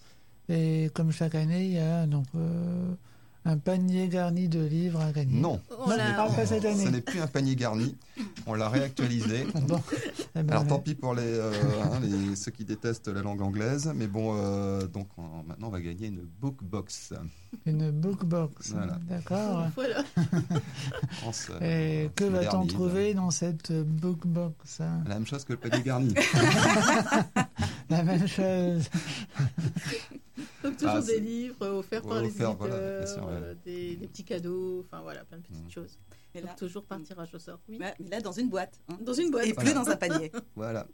Speaker 3: Et comme chaque année, il y a donc euh, un panier garni de livres à gagner.
Speaker 5: Non,
Speaker 4: On
Speaker 3: Non,
Speaker 4: l'a-
Speaker 3: pas, pas cette année.
Speaker 5: ce n'est plus un panier garni. On l'a réactualisé.
Speaker 3: Bon. Eh ben,
Speaker 5: Alors
Speaker 3: ouais.
Speaker 5: tant pis pour les, euh, hein, les- ceux qui détestent la langue anglaise, mais bon, euh, donc on- maintenant on va gagner une book box.
Speaker 3: Une bookbox.
Speaker 5: Voilà.
Speaker 3: D'accord.
Speaker 4: Voilà.
Speaker 5: France, euh,
Speaker 3: Et que
Speaker 5: se
Speaker 3: va-t-on
Speaker 5: modernise.
Speaker 3: trouver dans cette bookbox hein?
Speaker 5: La même chose que le panier garni.
Speaker 3: La même chose.
Speaker 4: Donc toujours
Speaker 5: Ah,
Speaker 4: des
Speaker 5: c'est-
Speaker 4: livres offerts par
Speaker 5: Ouais,
Speaker 4: les
Speaker 5: offerts,
Speaker 4: éditeurs,
Speaker 5: voilà, bien sûr, ouais.
Speaker 4: euh, des, des petits cadeaux, enfin voilà, plein de petites
Speaker 5: Mhm.
Speaker 4: choses.
Speaker 6: Et
Speaker 4: Donc
Speaker 6: là,
Speaker 4: toujours par tirage au sort, oui.
Speaker 6: ouais, mais là, dans une boîte. hein.
Speaker 4: Dans une boîte.
Speaker 6: Et plus dans un panier.
Speaker 5: Voilà.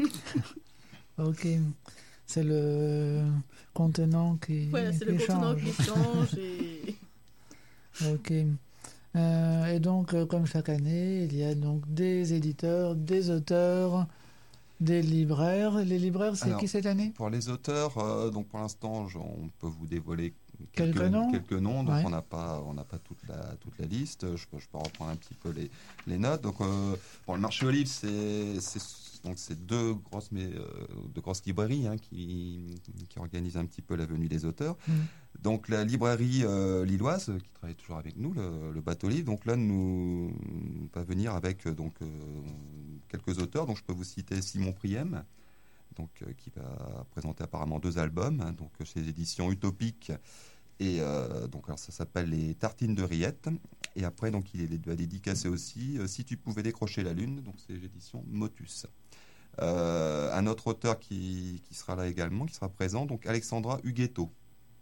Speaker 3: Ok. C'est le contenant qui,
Speaker 4: Voilà, c'est le
Speaker 3: qui
Speaker 4: contenant
Speaker 3: change.
Speaker 4: qui change et
Speaker 3: Ok. Euh, et donc, euh, comme chaque année, il y a donc des éditeurs, des auteurs, des libraires. Les libraires, c'est
Speaker 5: Alors,
Speaker 3: qui cette année?
Speaker 5: Pour les auteurs, euh, donc pour l'instant, je- on peut vous dévoiler
Speaker 3: Quelques
Speaker 5: quelques,
Speaker 3: noms
Speaker 5: quelques noms. Donc
Speaker 3: Ouais.
Speaker 5: on n'a pas, on n'a pas toute la toute la liste. Je peux, je peux reprendre un petit peu les, les notes. Donc euh, bon, le marché aux livres, c'est c'est donc c'est deux grosses mais euh, deux grosses librairies hein, qui qui organisent un petit peu la venue des auteurs.
Speaker 3: Mm.
Speaker 5: Donc la librairie euh, lilloise euh, qui travaille toujours avec nous, le, le bateau livre. Donc là nous va venir avec euh, donc euh, quelques auteurs. Donc je peux vous citer Simon Priem, donc euh, qui va présenter apparemment deux albums, hein, donc chez les éditions Utopiques. Et euh, donc alors ça s'appelle Les Tartines de Rillettes. Et après donc il va dédicacer aussi euh, Si tu pouvais décrocher la lune. Donc c'est l'édition Motus. Euh, un autre auteur qui, qui sera là également, qui sera présent, donc Alexandra Huguetto.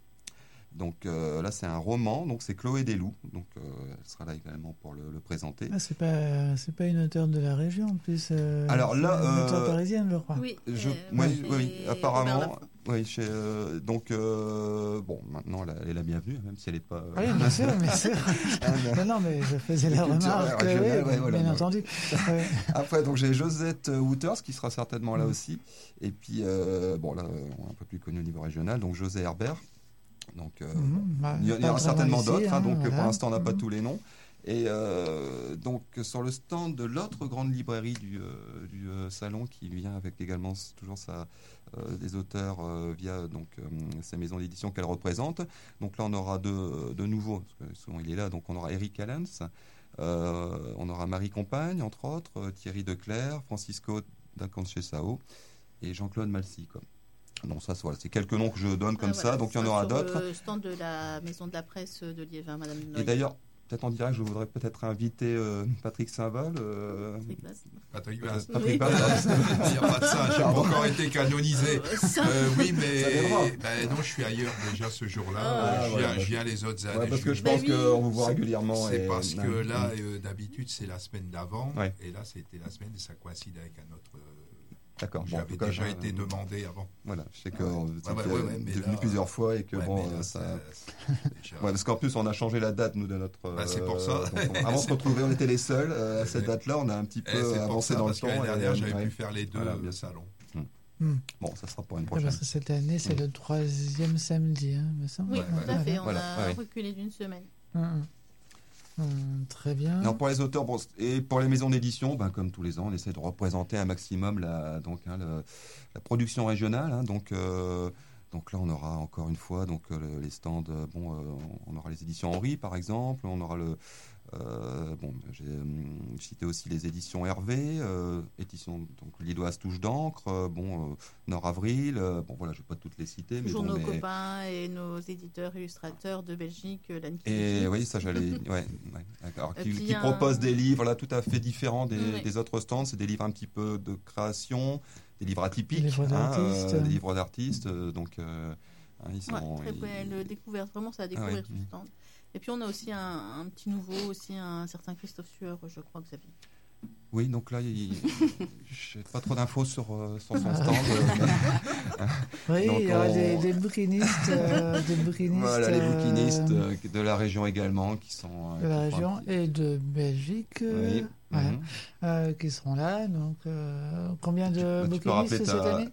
Speaker 5: Donc euh, là c'est un roman, donc c'est Chloé Desloups, donc euh, elle sera là également pour le, le présenter.
Speaker 3: Ah, c'est pas, c'est pas une auteure de la région en plus. euh,
Speaker 5: Alors
Speaker 3: c'est
Speaker 5: là,
Speaker 3: une auteure
Speaker 5: euh,
Speaker 3: parisienne, je crois.
Speaker 4: Oui,
Speaker 5: Je,
Speaker 4: euh,
Speaker 5: oui,
Speaker 4: chez
Speaker 5: oui,
Speaker 4: Robert
Speaker 5: apparemment,
Speaker 4: Laffont.
Speaker 5: oui, chez, euh, donc euh, bon, maintenant elle, elle est la bienvenue, même si elle n'est pas.
Speaker 3: Ah oui, bien sûr, bien sûr. non, non, mais je faisais la
Speaker 5: Culture
Speaker 3: remarque.
Speaker 5: régionale,
Speaker 3: oui,
Speaker 5: ouais, voilà,
Speaker 3: bien
Speaker 5: non.
Speaker 3: entendu. Ouais.
Speaker 5: Après, donc j'ai Josette Wouters qui sera certainement là
Speaker 3: Mm.
Speaker 5: aussi, et puis euh, bon là, un peu plus connu au niveau régional, donc José Herbert. Donc euh,
Speaker 3: Mhm,
Speaker 5: bon,
Speaker 3: bah,
Speaker 5: il y, il y
Speaker 3: pas
Speaker 5: aura
Speaker 3: vraiment
Speaker 5: certainement
Speaker 3: ici,
Speaker 5: d'autres, hein,
Speaker 3: hein,
Speaker 5: donc
Speaker 3: voilà.
Speaker 5: pour l'instant on n'a pas
Speaker 3: Mhm.
Speaker 5: tous les noms. Et euh, donc sur le stand de l'autre grande librairie du, euh, du euh, salon qui vient avec également s- toujours sa, euh, des auteurs euh, via donc euh, sa maison d'édition qu'elle représente. Donc là on aura deux, deux nouveaux, parce que souvent il est là, donc on aura Eric Allens, euh, on aura Marie Compagne entre autres, euh, Thierry Declerc, Francisco da Conceição et Jean-Claude Malcy. Quoi. Donc ça, voilà, c'est quelques noms que je donne comme
Speaker 4: Ah, voilà,
Speaker 5: ça, donc il y en
Speaker 4: ce
Speaker 5: aura
Speaker 4: sera sur
Speaker 5: d'autres.
Speaker 4: le stand de la maison de la presse de Liévin, Madame
Speaker 5: Et
Speaker 4: Noyer.
Speaker 5: d'ailleurs, peut-être en direct, je voudrais peut-être inviter euh, Patrick Saint-Val. euh,
Speaker 4: Patrick Basse.
Speaker 2: Patrick
Speaker 5: euh,
Speaker 2: Basse.
Speaker 5: Patrick
Speaker 4: Oui.
Speaker 5: Basse,
Speaker 2: Il n'y a pas de ça, j'ai pas
Speaker 5: Pardon.
Speaker 2: encore été canonisé.
Speaker 4: Euh, ça-
Speaker 2: Euh, oui,
Speaker 5: Ça viendra.
Speaker 2: mais ben, non, je suis ailleurs déjà ce jour-là.
Speaker 4: Ah,
Speaker 2: je,
Speaker 5: voilà,
Speaker 2: viens,
Speaker 5: bah,
Speaker 2: je viens les autres années.
Speaker 5: Ouais, parce que je
Speaker 4: Ben
Speaker 5: pense
Speaker 4: oui.
Speaker 5: qu'on vous voit
Speaker 2: C'est-
Speaker 5: régulièrement.
Speaker 2: C'est
Speaker 5: et-
Speaker 2: parce que
Speaker 5: ouais,
Speaker 2: là,
Speaker 5: ouais.
Speaker 2: euh, d'habitude, c'est la semaine d'avant.
Speaker 5: Ouais.
Speaker 2: Et là, c'était la semaine et ça coïncide avec un autre. euh,
Speaker 5: D'accord. Bon, en
Speaker 2: J'avais
Speaker 5: tout cas,
Speaker 2: déjà
Speaker 5: je-
Speaker 2: été demandé avant.
Speaker 5: Voilà, je sais que
Speaker 2: Ouais.
Speaker 5: vous
Speaker 2: Ouais,
Speaker 5: étiez
Speaker 2: ouais, ouais, ouais, mais
Speaker 5: devenu
Speaker 2: là,
Speaker 5: plusieurs fois et que
Speaker 2: Ouais,
Speaker 5: bon,
Speaker 2: mais là,
Speaker 5: euh, ça.
Speaker 2: c'est- c'est déjà-
Speaker 5: Ouais, parce qu'en plus, on a changé la date, nous, de notre.
Speaker 2: Bah, c'est pour ça.
Speaker 5: euh, donc, on- avant de se retrouver, on était les seuls. euh, à cette
Speaker 2: Ouais.
Speaker 5: date-là, on a un petit
Speaker 2: Eh,
Speaker 5: peu
Speaker 2: c'est pour
Speaker 5: avancé
Speaker 2: ça,
Speaker 5: dans le
Speaker 2: parce que
Speaker 5: temps.
Speaker 2: l'année
Speaker 5: et,
Speaker 2: dernière,
Speaker 5: euh,
Speaker 2: j'avais
Speaker 5: ouais.
Speaker 2: pu faire les deux
Speaker 5: Voilà, bien sûr.
Speaker 2: salons.
Speaker 3: Hmm.
Speaker 5: Bon, ça sera pour une
Speaker 3: Ouais,
Speaker 5: prochaine.
Speaker 3: parce que cette année, c'est
Speaker 5: Mm.
Speaker 3: le troisième samedi, hein, me semble.
Speaker 4: Oui,
Speaker 2: Ouais,
Speaker 4: tout
Speaker 2: ouais.
Speaker 4: à fait. On
Speaker 5: Voilà,
Speaker 4: a
Speaker 5: ouais.
Speaker 4: reculé d'une semaine.
Speaker 3: Hum, hum. Hum, très bien.
Speaker 5: Non, pour les auteurs, bon, et pour les maisons d'édition, ben, comme tous les ans, on essaie de représenter un maximum la, donc, hein, le- la production régionale. Hein, donc, euh, donc là, on aura encore une fois donc, euh, le- les stands. euh, Bon, euh, on aura les éditions Henri, par exemple. On aura le. euh, bon, j'ai hum, cité aussi les éditions Hervé, euh, éditions donc Lilloise Touche d'encre. euh, bon, euh, Nord Avril. euh, bon, voilà, je ne vais pas toutes les citer, mais
Speaker 4: Toujours
Speaker 5: bon,
Speaker 4: nos
Speaker 5: mais-
Speaker 4: copains et nos éditeurs illustrateurs de Belgique, euh, l'Anne
Speaker 5: Et
Speaker 4: Kiki.
Speaker 5: oui, ça j'allais. Ouais, ouais, d'accord.
Speaker 4: Et
Speaker 5: Qui,
Speaker 4: puis
Speaker 5: qui
Speaker 4: un-
Speaker 5: propose des livres là tout à fait différents des,
Speaker 4: Oui.
Speaker 5: des autres stands. C'est des livres un petit peu de création, des livres atypiques,
Speaker 3: Des livres
Speaker 5: hein,
Speaker 3: d'artistes.
Speaker 5: euh, des livres d'artistes. euh, donc, euh, hein, ils
Speaker 4: Ouais,
Speaker 5: sont.
Speaker 4: très
Speaker 5: ils-
Speaker 4: belle découverte, vraiment ça a découvert
Speaker 5: ouais.
Speaker 4: ce stand. Et puis on a aussi un, un petit nouveau, aussi un certain Christophe Sueur, je crois, Xavier.
Speaker 5: Oui, donc là, il... je n'ai pas trop d'infos sur, euh, sur son
Speaker 3: Ah.
Speaker 5: stand. euh,
Speaker 3: Oui,
Speaker 5: donc
Speaker 3: il y aura
Speaker 5: on-
Speaker 3: des, des bouquinistes, euh, des bouquinistes
Speaker 5: voilà, les
Speaker 3: euh,
Speaker 5: bouquinistes euh, de la région également qui sont. euh,
Speaker 3: de la
Speaker 5: qui font un
Speaker 3: région
Speaker 5: petit-
Speaker 3: et de Belgique euh,
Speaker 5: Oui.
Speaker 3: voilà,
Speaker 5: mhm.
Speaker 3: euh, qui seront là. Donc, euh, combien de
Speaker 5: Tu- tu peux
Speaker 3: bouquinistes
Speaker 5: rappeler
Speaker 3: cette
Speaker 5: ta-
Speaker 3: année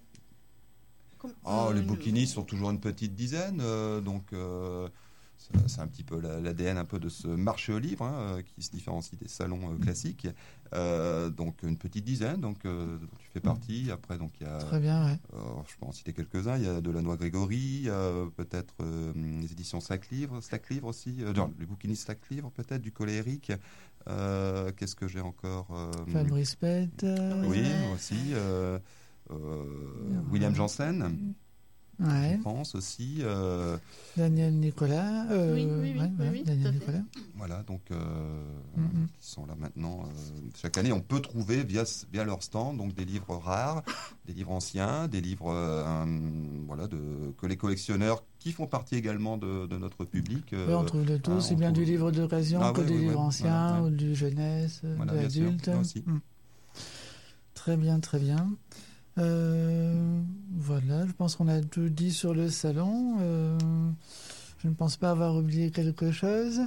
Speaker 4: Comme-
Speaker 5: Oh,
Speaker 4: euh,
Speaker 5: les
Speaker 4: une-
Speaker 5: bouquinistes sont toujours une petite dizaine, euh, donc euh, c'est c'est un petit peu la- l'A D N un peu de ce marché au livre, hein, euh, qui se différencie des salons euh, classiques. Euh, donc une petite dizaine, donc euh, dont tu fais partie. Après, donc il y a,
Speaker 3: Très bien, ouais.
Speaker 5: euh, je peux en citer quelques-uns. Il y a Delannoy Grégory, il y a peut-être euh, les éditions Slack Livre, Slack Livre aussi, euh, non, les bouquinistes Slack Livre peut-être du Collet Eric. Euh, Qu'est-ce que j'ai encore euh,
Speaker 3: Fabrice Pett. euh,
Speaker 5: Oui,
Speaker 4: Ouais.
Speaker 5: aussi. euh, euh, William Janssen.
Speaker 3: ouais.
Speaker 5: Je pense aussi. euh,
Speaker 3: Daniel Nicolas. euh,
Speaker 4: Oui, oui, oui,
Speaker 3: ouais,
Speaker 4: oui,
Speaker 3: voilà,
Speaker 4: oui, tout
Speaker 3: Daniel
Speaker 4: à fait.
Speaker 3: Nicolas.
Speaker 5: voilà, donc euh,
Speaker 3: Mhm.
Speaker 5: qui sont là maintenant. euh, chaque année, on peut trouver via, via leur stand donc des livres rares, des livres anciens, des livres euh, un- voilà, de, que les collectionneurs qui font partie également de, de notre public. euh,
Speaker 3: Oui, on trouve de tout,
Speaker 5: ah,
Speaker 3: aussi
Speaker 5: on
Speaker 3: bien
Speaker 5: trouve-
Speaker 3: du livre d'occasion
Speaker 5: Ah,
Speaker 3: que
Speaker 5: oui,
Speaker 3: des
Speaker 5: oui,
Speaker 3: livres
Speaker 5: oui,
Speaker 3: anciens
Speaker 5: voilà, ouais.
Speaker 3: ou du jeunesse, euh,
Speaker 5: Voilà,
Speaker 3: de
Speaker 5: bien sûr,
Speaker 3: l'adulte.
Speaker 5: moi aussi.
Speaker 3: Mm. Très bien, très bien. Euh, voilà, je pense qu'on a tout dit sur le salon. Euh, je ne pense pas avoir oublié quelque chose.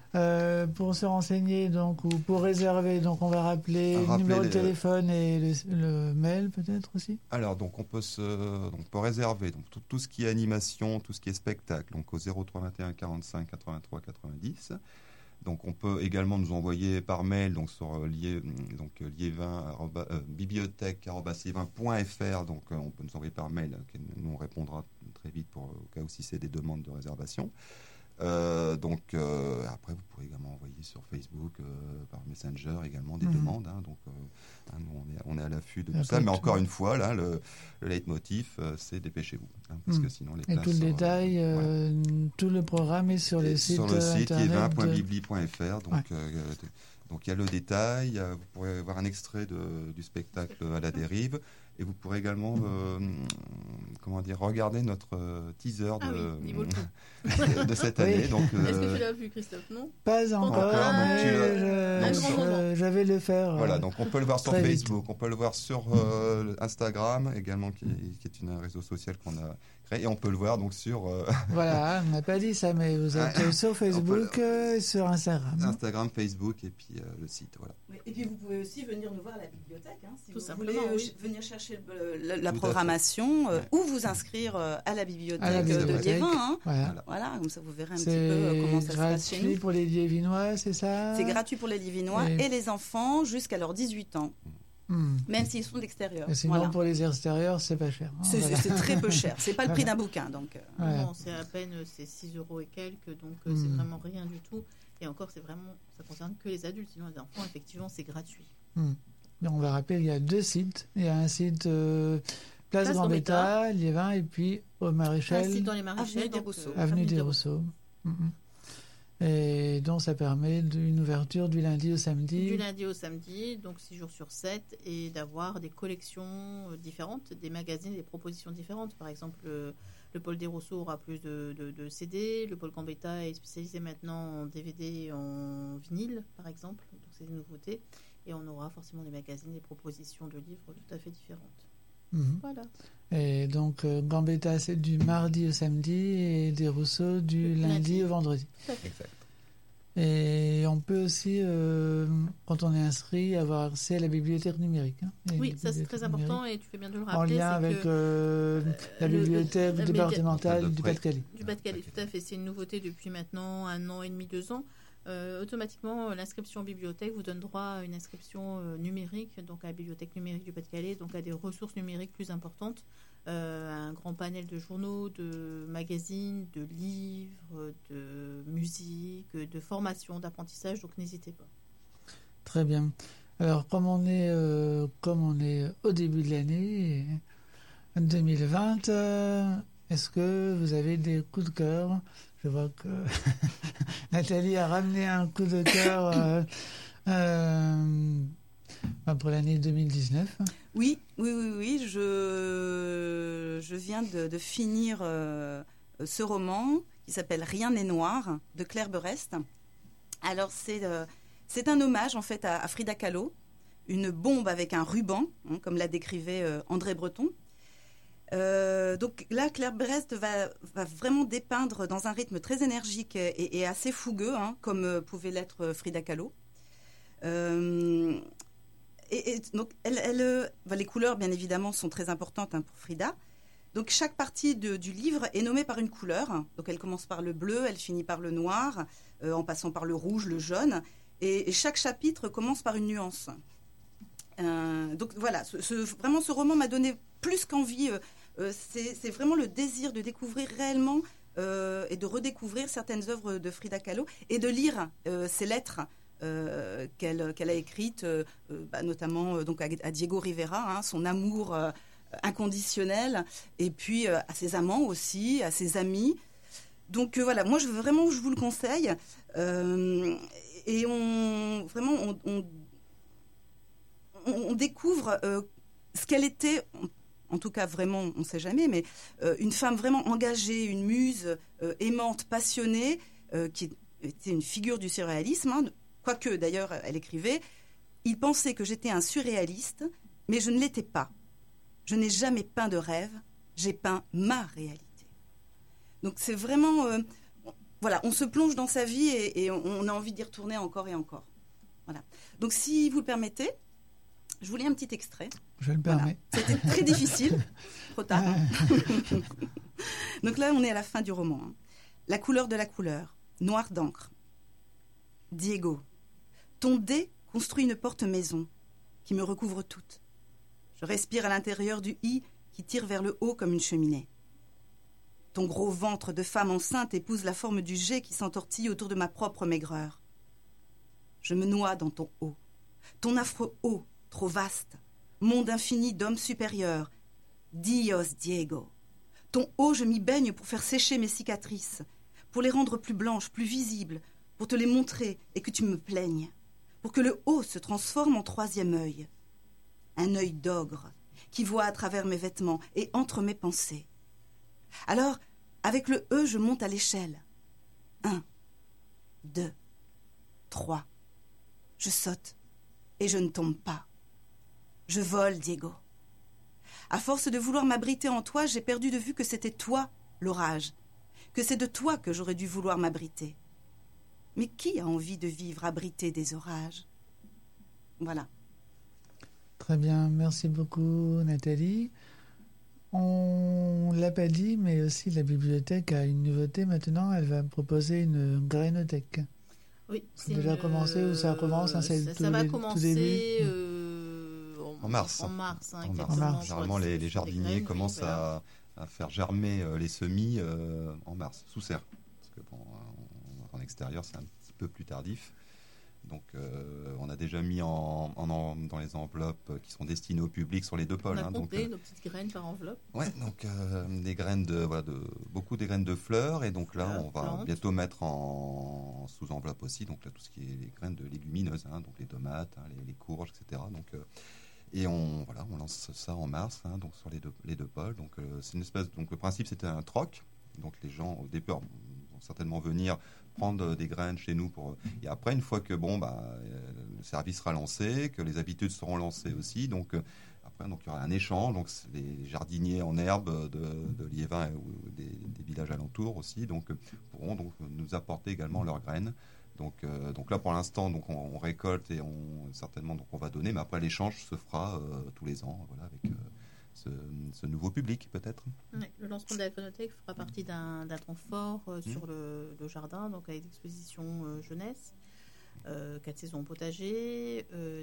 Speaker 3: Euh, pour se renseigner donc ou pour réserver, donc on va rappeler le
Speaker 5: Rappeler
Speaker 3: numéro de
Speaker 5: les-
Speaker 3: téléphone et le, le mail peut-être aussi.
Speaker 5: Alors, donc, on peut se, donc, on peut réserver donc, tout, tout ce qui est animation, tout ce qui est spectacle, donc au zéro trois vingt et un quarante-cinq quatre-vingt-trois quatre-vingt-dix. Donc, on peut également nous envoyer par mail donc sur euh, lié, donc euh, liévin arroba- euh, bibliothèque arobase liévin point f r. Donc, euh, on peut nous envoyer par mail, euh, que nous on répondra très vite pour au cas où si c'est des demandes de réservation. Euh, donc euh, après vous pourrez également envoyer sur Facebook euh, par Messenger également des
Speaker 3: Mhm.
Speaker 5: demandes hein, donc euh, hein, nous on est, on est à l'affût de tout
Speaker 3: Après,
Speaker 5: ça mais
Speaker 3: tout-
Speaker 5: encore une fois là le, le leitmotiv euh, c'est dépêchez-vous hein, parce
Speaker 3: Mhm.
Speaker 5: que sinon les
Speaker 3: Et
Speaker 5: places
Speaker 3: tout le
Speaker 5: sont, euh,
Speaker 3: détail,
Speaker 5: voilà.
Speaker 3: euh, tout le programme est sur les sites
Speaker 5: sur le site
Speaker 3: internet.
Speaker 5: liévin point
Speaker 3: de-
Speaker 5: bibli point f r donc
Speaker 3: Ouais.
Speaker 5: euh, donc il y a le détail, il y a- vous pourrez voir un extrait de, du spectacle à la dérive et vous pourrez également euh, comment dire regarder notre euh, teaser
Speaker 4: Ah
Speaker 5: de,
Speaker 4: oui, il vaut le coup.
Speaker 5: de cette
Speaker 3: Oui.
Speaker 5: année donc
Speaker 4: Est-ce que
Speaker 5: euh,
Speaker 4: tu l'as vu, Christophe? Non.
Speaker 3: Pas encore,
Speaker 5: encore, donc
Speaker 3: mais
Speaker 5: tu le-
Speaker 3: je,
Speaker 4: Un
Speaker 3: je-
Speaker 4: grand moment.
Speaker 3: je vais le faire.
Speaker 5: Voilà,
Speaker 3: euh,
Speaker 5: donc on peut le voir sur
Speaker 3: très vite.
Speaker 5: Facebook, on peut le voir sur euh, Instagram également, qui, qui est une- un réseau social qu'on a créé, et on peut le voir donc sur euh,
Speaker 3: Voilà, on n'a pas dit ça, mais vous êtes euh, sur Facebook euh, et sur Instagram.
Speaker 5: Instagram, Facebook et puis euh, le site. Voilà.
Speaker 6: Oui, et puis vous pouvez aussi venir nous voir à la bibliothèque, hein, si
Speaker 4: Tout
Speaker 6: vous
Speaker 4: simplement,
Speaker 6: voulez euh,
Speaker 4: oui.
Speaker 6: ch- venir chercher le- le- la
Speaker 5: Tout à
Speaker 6: programmation euh,
Speaker 5: Ouais.
Speaker 6: ou vous inscrire euh, à la bibliothèque,
Speaker 3: À la
Speaker 6: euh, de
Speaker 3: bibliothèque.
Speaker 6: Liévin. hein.
Speaker 3: Voilà.
Speaker 5: Voilà.
Speaker 6: Voilà, comme ça vous verrez un petit peu euh,
Speaker 3: C'est
Speaker 6: comment ça se passe chez
Speaker 3: gratuit
Speaker 6: nous.
Speaker 3: pour les Liévinois, c'est ça
Speaker 6: C'est gratuit pour les Livinois
Speaker 3: Et-
Speaker 6: et les enfants jusqu'à leurs dix-huit ans,
Speaker 3: Hmm.
Speaker 6: même s'ils sont d'extérieur.
Speaker 3: Et sinon,
Speaker 6: Voilà.
Speaker 3: pour les extérieurs, c'est pas cher. hein,
Speaker 6: C'est
Speaker 3: voilà.
Speaker 6: c'est très peu cher. C'est pas le prix
Speaker 3: Voilà.
Speaker 6: d'un bouquin, donc. euh,
Speaker 3: Voilà.
Speaker 4: Non, c'est à peine, c'est six euros et quelques, donc euh, c'est
Speaker 3: Hmm.
Speaker 4: vraiment rien du tout. Et encore, c'est vraiment, ça concerne que les adultes, sinon les enfants, effectivement, c'est gratuit.
Speaker 3: Hmm. Donc, on va rappeler, il y a deux sites. Il y a un site euh, Place,
Speaker 4: Place
Speaker 3: Gambetta, Liévin, et puis au Maréchal,
Speaker 4: Un site dans les Maréchals,
Speaker 6: Avenue des
Speaker 4: donc,
Speaker 6: Rousseaux.
Speaker 4: euh,
Speaker 3: Avenue des Rousseaux. Mhm. Et donc, ça permet d'une ouverture du lundi au samedi.
Speaker 4: Du lundi au samedi, donc six jours sur sept, et d'avoir des collections euh, différentes, des magazines, des propositions différentes. Par exemple, le, le pôle des Rousseaux aura plus de, de- de C D, le pôle Gambetta est spécialisé maintenant en D V D et en vinyle, par exemple, donc c'est des nouveautés. Et on aura forcément des magazines, des propositions de livres tout à fait différentes.
Speaker 3: Mhm.
Speaker 4: Voilà.
Speaker 3: Et donc, euh, Gambetta, c'est du mardi au samedi et des Rousseaux du
Speaker 4: Le
Speaker 3: lundi,
Speaker 4: lundi.
Speaker 3: au vendredi.
Speaker 4: Tout à fait.
Speaker 5: Exact.
Speaker 3: Et on peut aussi, euh, quand on est inscrit, avoir accès à la bibliothèque numérique. hein. Il y a une
Speaker 4: Oui, ça c'est
Speaker 3: bibliothèque
Speaker 4: très important
Speaker 3: numérique
Speaker 4: et tu fais bien de le
Speaker 3: En
Speaker 4: rappeler.
Speaker 3: lien
Speaker 4: c'est
Speaker 3: avec
Speaker 4: que,
Speaker 3: euh, la
Speaker 4: le-
Speaker 3: bibliothèque
Speaker 4: la média-
Speaker 3: départementale
Speaker 5: de
Speaker 3: du
Speaker 5: près.
Speaker 3: Pas-de-Calais.
Speaker 4: Du Pas-de-Calais, tout à fait. C'est une nouveauté depuis maintenant un an et demi, deux ans. Euh, automatiquement, l'inscription en bibliothèque vous donne droit à une inscription euh, numérique, donc à la bibliothèque numérique du Pas-de-Calais, donc à des ressources numériques plus importantes, euh, un grand panel de journaux, de magazines, de livres, de musique, de formation, d'apprentissage, donc n'hésitez pas.
Speaker 3: Très bien. Alors, comme on est, euh, comme on est au début de l'année deux mille vingt, euh, est-ce que vous avez des coups de cœur? Je vois que Nathalie a ramené un coup de cœur euh, euh, bah, pour l'année deux mille dix-neuf.
Speaker 6: Oui, oui, oui, oui. Je, je viens de, de finir euh, ce roman qui s'appelle Rien n'est noir de Claire Berest. Alors c'est euh, c'est un hommage en fait à, à Frida Kahlo, une bombe avec un ruban, hein, comme la décrivait euh, André Breton. Euh, donc là, Claire Berest va, va vraiment dépeindre dans un rythme très énergique et, et assez fougueux, hein, comme euh, pouvait l'être Frida Kahlo. Euh, et, et donc, elle, elle, euh, bah, les couleurs, bien évidemment, sont très importantes hein, pour Frida. Donc, chaque partie de, du livre est nommée par une couleur. Donc, elle commence par le bleu, elle finit par le noir, euh, en passant par le rouge, le jaune. Et, et chaque chapitre commence par une nuance. Euh, donc, voilà, ce, ce, vraiment, ce roman m'a donné plus qu'envie. Euh, euh, c'est, c'est vraiment le désir de découvrir réellement euh, et de redécouvrir certaines œuvres de Frida Kahlo et de lire euh, ses lettres. Euh, qu'elle, qu'elle a écrite, euh, bah, notamment euh, donc à, à Diego Rivera, hein, son amour euh, inconditionnel, et puis euh, à ses amants aussi, à ses amis. Donc euh, voilà, moi je veux vraiment, je vous le conseille. Euh, et on vraiment, on, on, on découvre euh, ce qu'elle était. En tout cas, vraiment, on ne sait jamais, mais euh, une femme vraiment engagée, une muse euh, aimante, passionnée, euh, qui était une figure du surréalisme. Hein, Quoique, d'ailleurs, elle écrivait « Il pensait que j'étais un surréaliste, mais je ne l'étais pas. Je n'ai jamais peint de rêve, j'ai peint ma réalité. » Donc c'est vraiment... Euh, voilà, on se plonge dans sa vie et, et on, on a envie d'y retourner encore et encore. Voilà. Donc, si vous le permettez, je vous lis un petit extrait.
Speaker 3: Je le
Speaker 6: Voilà.
Speaker 3: permets.
Speaker 6: C'était très difficile. Trop tard. hein. Donc là, on est à la fin du roman. hein. La couleur de la couleur, noir d'encre. Diego, ton dé construit une porte-maison qui me recouvre toute. Je respire à l'intérieur du i qui tire vers le haut comme une cheminée. Ton gros ventre de femme enceinte épouse la forme du jet qui s'entortille autour de ma propre maigreur. Je me noie dans ton haut, ton affreux haut, trop vaste, monde infini d'hommes supérieurs. Dios Diego. Ton haut, je m'y baigne pour faire sécher mes cicatrices, pour les rendre plus blanches, plus visibles, pour te les montrer et que tu me plaignes, pour que le haut se transforme en troisième œil. Un œil d'ogre qui voit à travers mes vêtements et entre mes pensées. Alors, avec le E, je monte à l'échelle. Un, deux, trois. Je saute et je ne tombe pas. Je vole, Diego. À force de vouloir m'abriter en toi, j'ai perdu de vue que c'était toi, l'orage, que c'est de toi que j'aurais dû vouloir m'abriter. Mais qui a envie de vivre abrité des orages? Voilà.
Speaker 3: Très bien, merci beaucoup Nathalie. On l'a pas dit, mais aussi la bibliothèque a une nouveauté maintenant. Elle va me proposer une grainothèque.
Speaker 4: Oui,
Speaker 3: C'est déjà commencé ou ça commence, hein, c'est
Speaker 4: ça,
Speaker 3: tout
Speaker 4: ça va
Speaker 3: dé- tout
Speaker 4: commencer
Speaker 3: début
Speaker 4: euh, en,
Speaker 5: En mars.
Speaker 4: En mars, hein,
Speaker 5: En mars.
Speaker 4: exactement.
Speaker 3: En mars.
Speaker 5: Généralement, les, les jardiniers commencent
Speaker 4: à...
Speaker 5: à, à faire germer euh, les semis euh, en mars, sous serre. Parce que bon, en, en extérieur, c'est un petit peu plus tardif. Donc, euh, on a déjà mis en, en- en- dans les enveloppes qui sont destinées au public sur les deux
Speaker 4: On
Speaker 5: pôles.
Speaker 4: a
Speaker 5: hein. donc,
Speaker 4: compté
Speaker 5: euh,
Speaker 4: nos petites graines par enveloppe.
Speaker 5: ouais, donc euh, des graines de, voilà, de beaucoup des graines de fleurs et donc là,
Speaker 4: Fleurs,
Speaker 5: on va
Speaker 4: plantes.
Speaker 5: bientôt mettre en sous enveloppe aussi. Donc là, tout ce qui est les graines de légumineuses, hein, donc les tomates, hein, les, les courges, et cetera. Donc euh, et on voilà, on lance ça en mars, hein, donc sur les deux les deux pôles. Donc euh, c'est une espèce, donc le principe c'était un troc. Donc les gens au départ vont certainement venir prendre des graines chez nous pour et après une fois que bon bah euh, le service sera lancé, que les habitudes seront lancées aussi, donc euh, après donc il y aura un échange, donc c'est les jardiniers en herbe de, de Liévin ou des, des villages alentours aussi donc euh, pourront donc nous apporter également leurs graines. Donc, euh, donc là pour l'instant donc on, on récolte et on certainement donc on va donner, mais après l'échange se fera euh, tous les ans voilà avec euh, ce, ce nouveau public peut-être.
Speaker 4: Ouais, le lancement de la grainothèque fera partie d'un, d'un temps fort euh, sur le, le jardin, donc avec l'exposition euh, jeunesse, euh, quatre saisons potager, euh,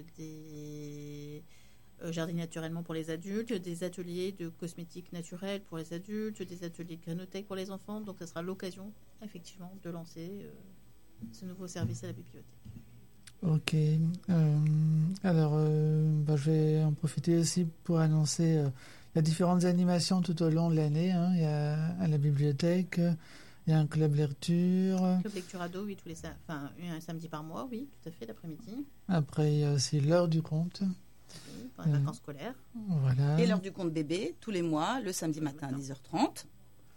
Speaker 4: des euh, jardins naturellement pour les adultes, des ateliers de cosmétiques naturels pour les adultes, des ateliers de grainothèque pour les enfants. Donc ça sera l'occasion effectivement de lancer euh, ce nouveau service à la bibliothèque.
Speaker 3: Ok. Euh, alors, euh, bah, je vais en profiter aussi pour annoncer. Euh, il y a différentes animations tout au long de l'année. hein. Il y a à la bibliothèque, il y a un club lecture.
Speaker 4: Club lecture ado, oui, tous les sa- enfin, un samedi par mois, oui, tout à fait, l'après-midi,
Speaker 3: Après, il y a aussi l'heure du conte.
Speaker 4: oui, pendant les
Speaker 3: Mhm.
Speaker 4: vacances scolaires.
Speaker 3: Voilà.
Speaker 6: Et l'heure du conte bébé, tous les mois, le samedi matin à dix heures trente.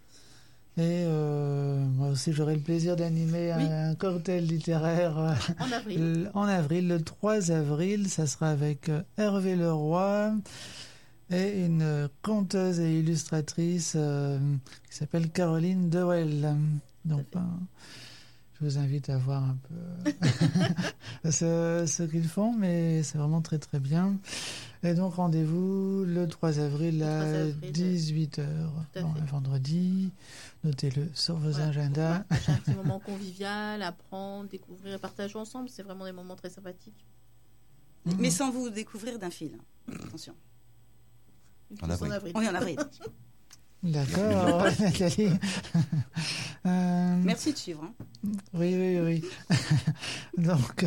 Speaker 3: Et euh, moi aussi, j'aurai le plaisir d'animer
Speaker 4: Oui.
Speaker 3: un cocktail littéraire euh,
Speaker 4: En avril.
Speaker 3: l- en avril, le trois avril. Ça sera avec euh, Hervé Leroy et une euh, conteuse et illustratrice euh, qui s'appelle Caroline Dewell. Donc,
Speaker 4: Tout à fait.
Speaker 3: ben, je vous invite à voir un peu ce, ce qu'ils font, mais c'est vraiment très très bien. Et donc rendez-vous le trois avril
Speaker 4: Le trois
Speaker 3: à
Speaker 4: avril,
Speaker 3: dix-huit heures,
Speaker 4: tout à
Speaker 3: bon,
Speaker 4: fait.
Speaker 3: un vendredi. Notez-le sur vos
Speaker 4: Voilà,
Speaker 3: agendas.
Speaker 4: pour partager un petit moment convivial, apprendre, découvrir et partager ensemble. C'est vraiment des moments très sympathiques.
Speaker 6: Mais sans vous découvrir d'un fil. Attention.
Speaker 4: Tous
Speaker 5: En avril.
Speaker 6: On est en avril.
Speaker 3: D'accord, Nathalie. Euh,
Speaker 6: Merci de suivre. hein.
Speaker 3: Oui, oui, oui. Donc,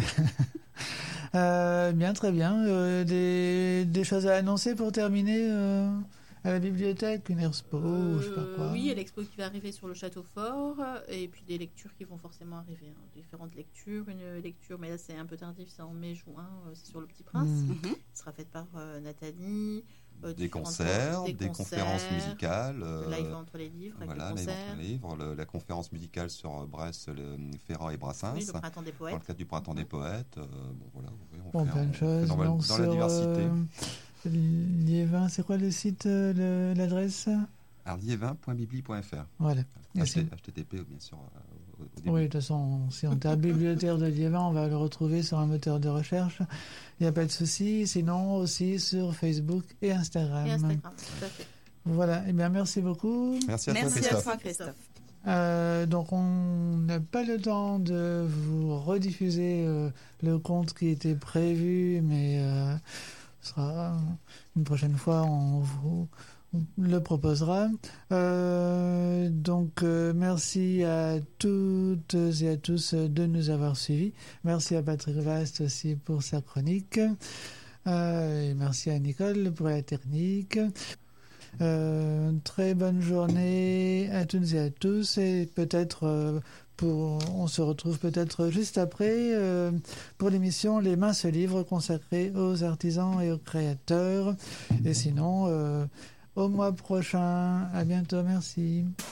Speaker 3: euh, bien, très bien. Euh, des, des choses à annoncer pour terminer euh, à la bibliothèque, une expo, ou je sais pas
Speaker 4: Euh,
Speaker 3: quoi.
Speaker 4: oui, il y a l'expo qui va arriver sur le château fort, et puis des lectures qui vont forcément arriver. hein. Différentes lectures. Une lecture, mais là c'est un peu tardif, c'est en mai-juin, euh, c'est sur Le Petit Prince.
Speaker 3: Mm.
Speaker 6: Mhm.
Speaker 4: Ce sera faite par euh, Nathalie. euh,
Speaker 5: Des
Speaker 4: différentes-
Speaker 5: concerts, des,
Speaker 4: concerts,
Speaker 5: conférences musicales. euh,
Speaker 4: Live entre les livres, avec
Speaker 5: Voilà,
Speaker 4: le
Speaker 5: les
Speaker 4: concert.
Speaker 5: livres, le- la conférence musicale sur euh, Brest, le, Ferrand et Brassens,
Speaker 4: Oui, le printemps des
Speaker 5: dans
Speaker 4: poètes.
Speaker 5: le cadre du Printemps des Poètes. euh, bon, voilà, vous voyez, on
Speaker 3: Bon,
Speaker 5: fait,
Speaker 3: plein
Speaker 5: on
Speaker 3: de
Speaker 5: fait
Speaker 3: choses.
Speaker 5: dans, la-
Speaker 3: Donc,
Speaker 5: dans la
Speaker 3: sur,
Speaker 5: diversité.
Speaker 3: euh, Liévin, c'est quoi le site, euh, le- l'adresse
Speaker 5: Alors, liévin point bibli point f r.
Speaker 3: Voilà. Et
Speaker 5: H
Speaker 3: c'est-
Speaker 5: T T P, bien sûr, euh, au début.
Speaker 3: Oui, de toute façon, si on tape Bibliothèque de Liévin, on va le retrouver sur un moteur de recherche. Il n'y a pas de souci. Sinon, aussi sur Facebook et Instagram.
Speaker 4: Et Instagram, tout à fait.
Speaker 3: Voilà. Eh bien, merci beaucoup.
Speaker 5: Merci à toi,
Speaker 6: Merci à
Speaker 5: Christophe.
Speaker 6: toi, Christophe.
Speaker 3: Euh, donc, on n'a pas le temps de vous rediffuser euh, le conte qui était prévu, mais euh, ce sera une prochaine fois, on vous le proposera. Euh, donc, euh, merci à toutes et à tous de nous avoir suivis. Merci à Patrick Vast aussi pour sa chronique. Euh, et merci à Nicole pour la technique. Euh, très bonne journée à toutes et à tous, et peut-être euh, pour, on se retrouve peut-être juste après euh, pour l'émission Les Mains se livrent, consacrée aux artisans et aux créateurs. Et sinon, euh, au mois prochain. À bientôt, merci.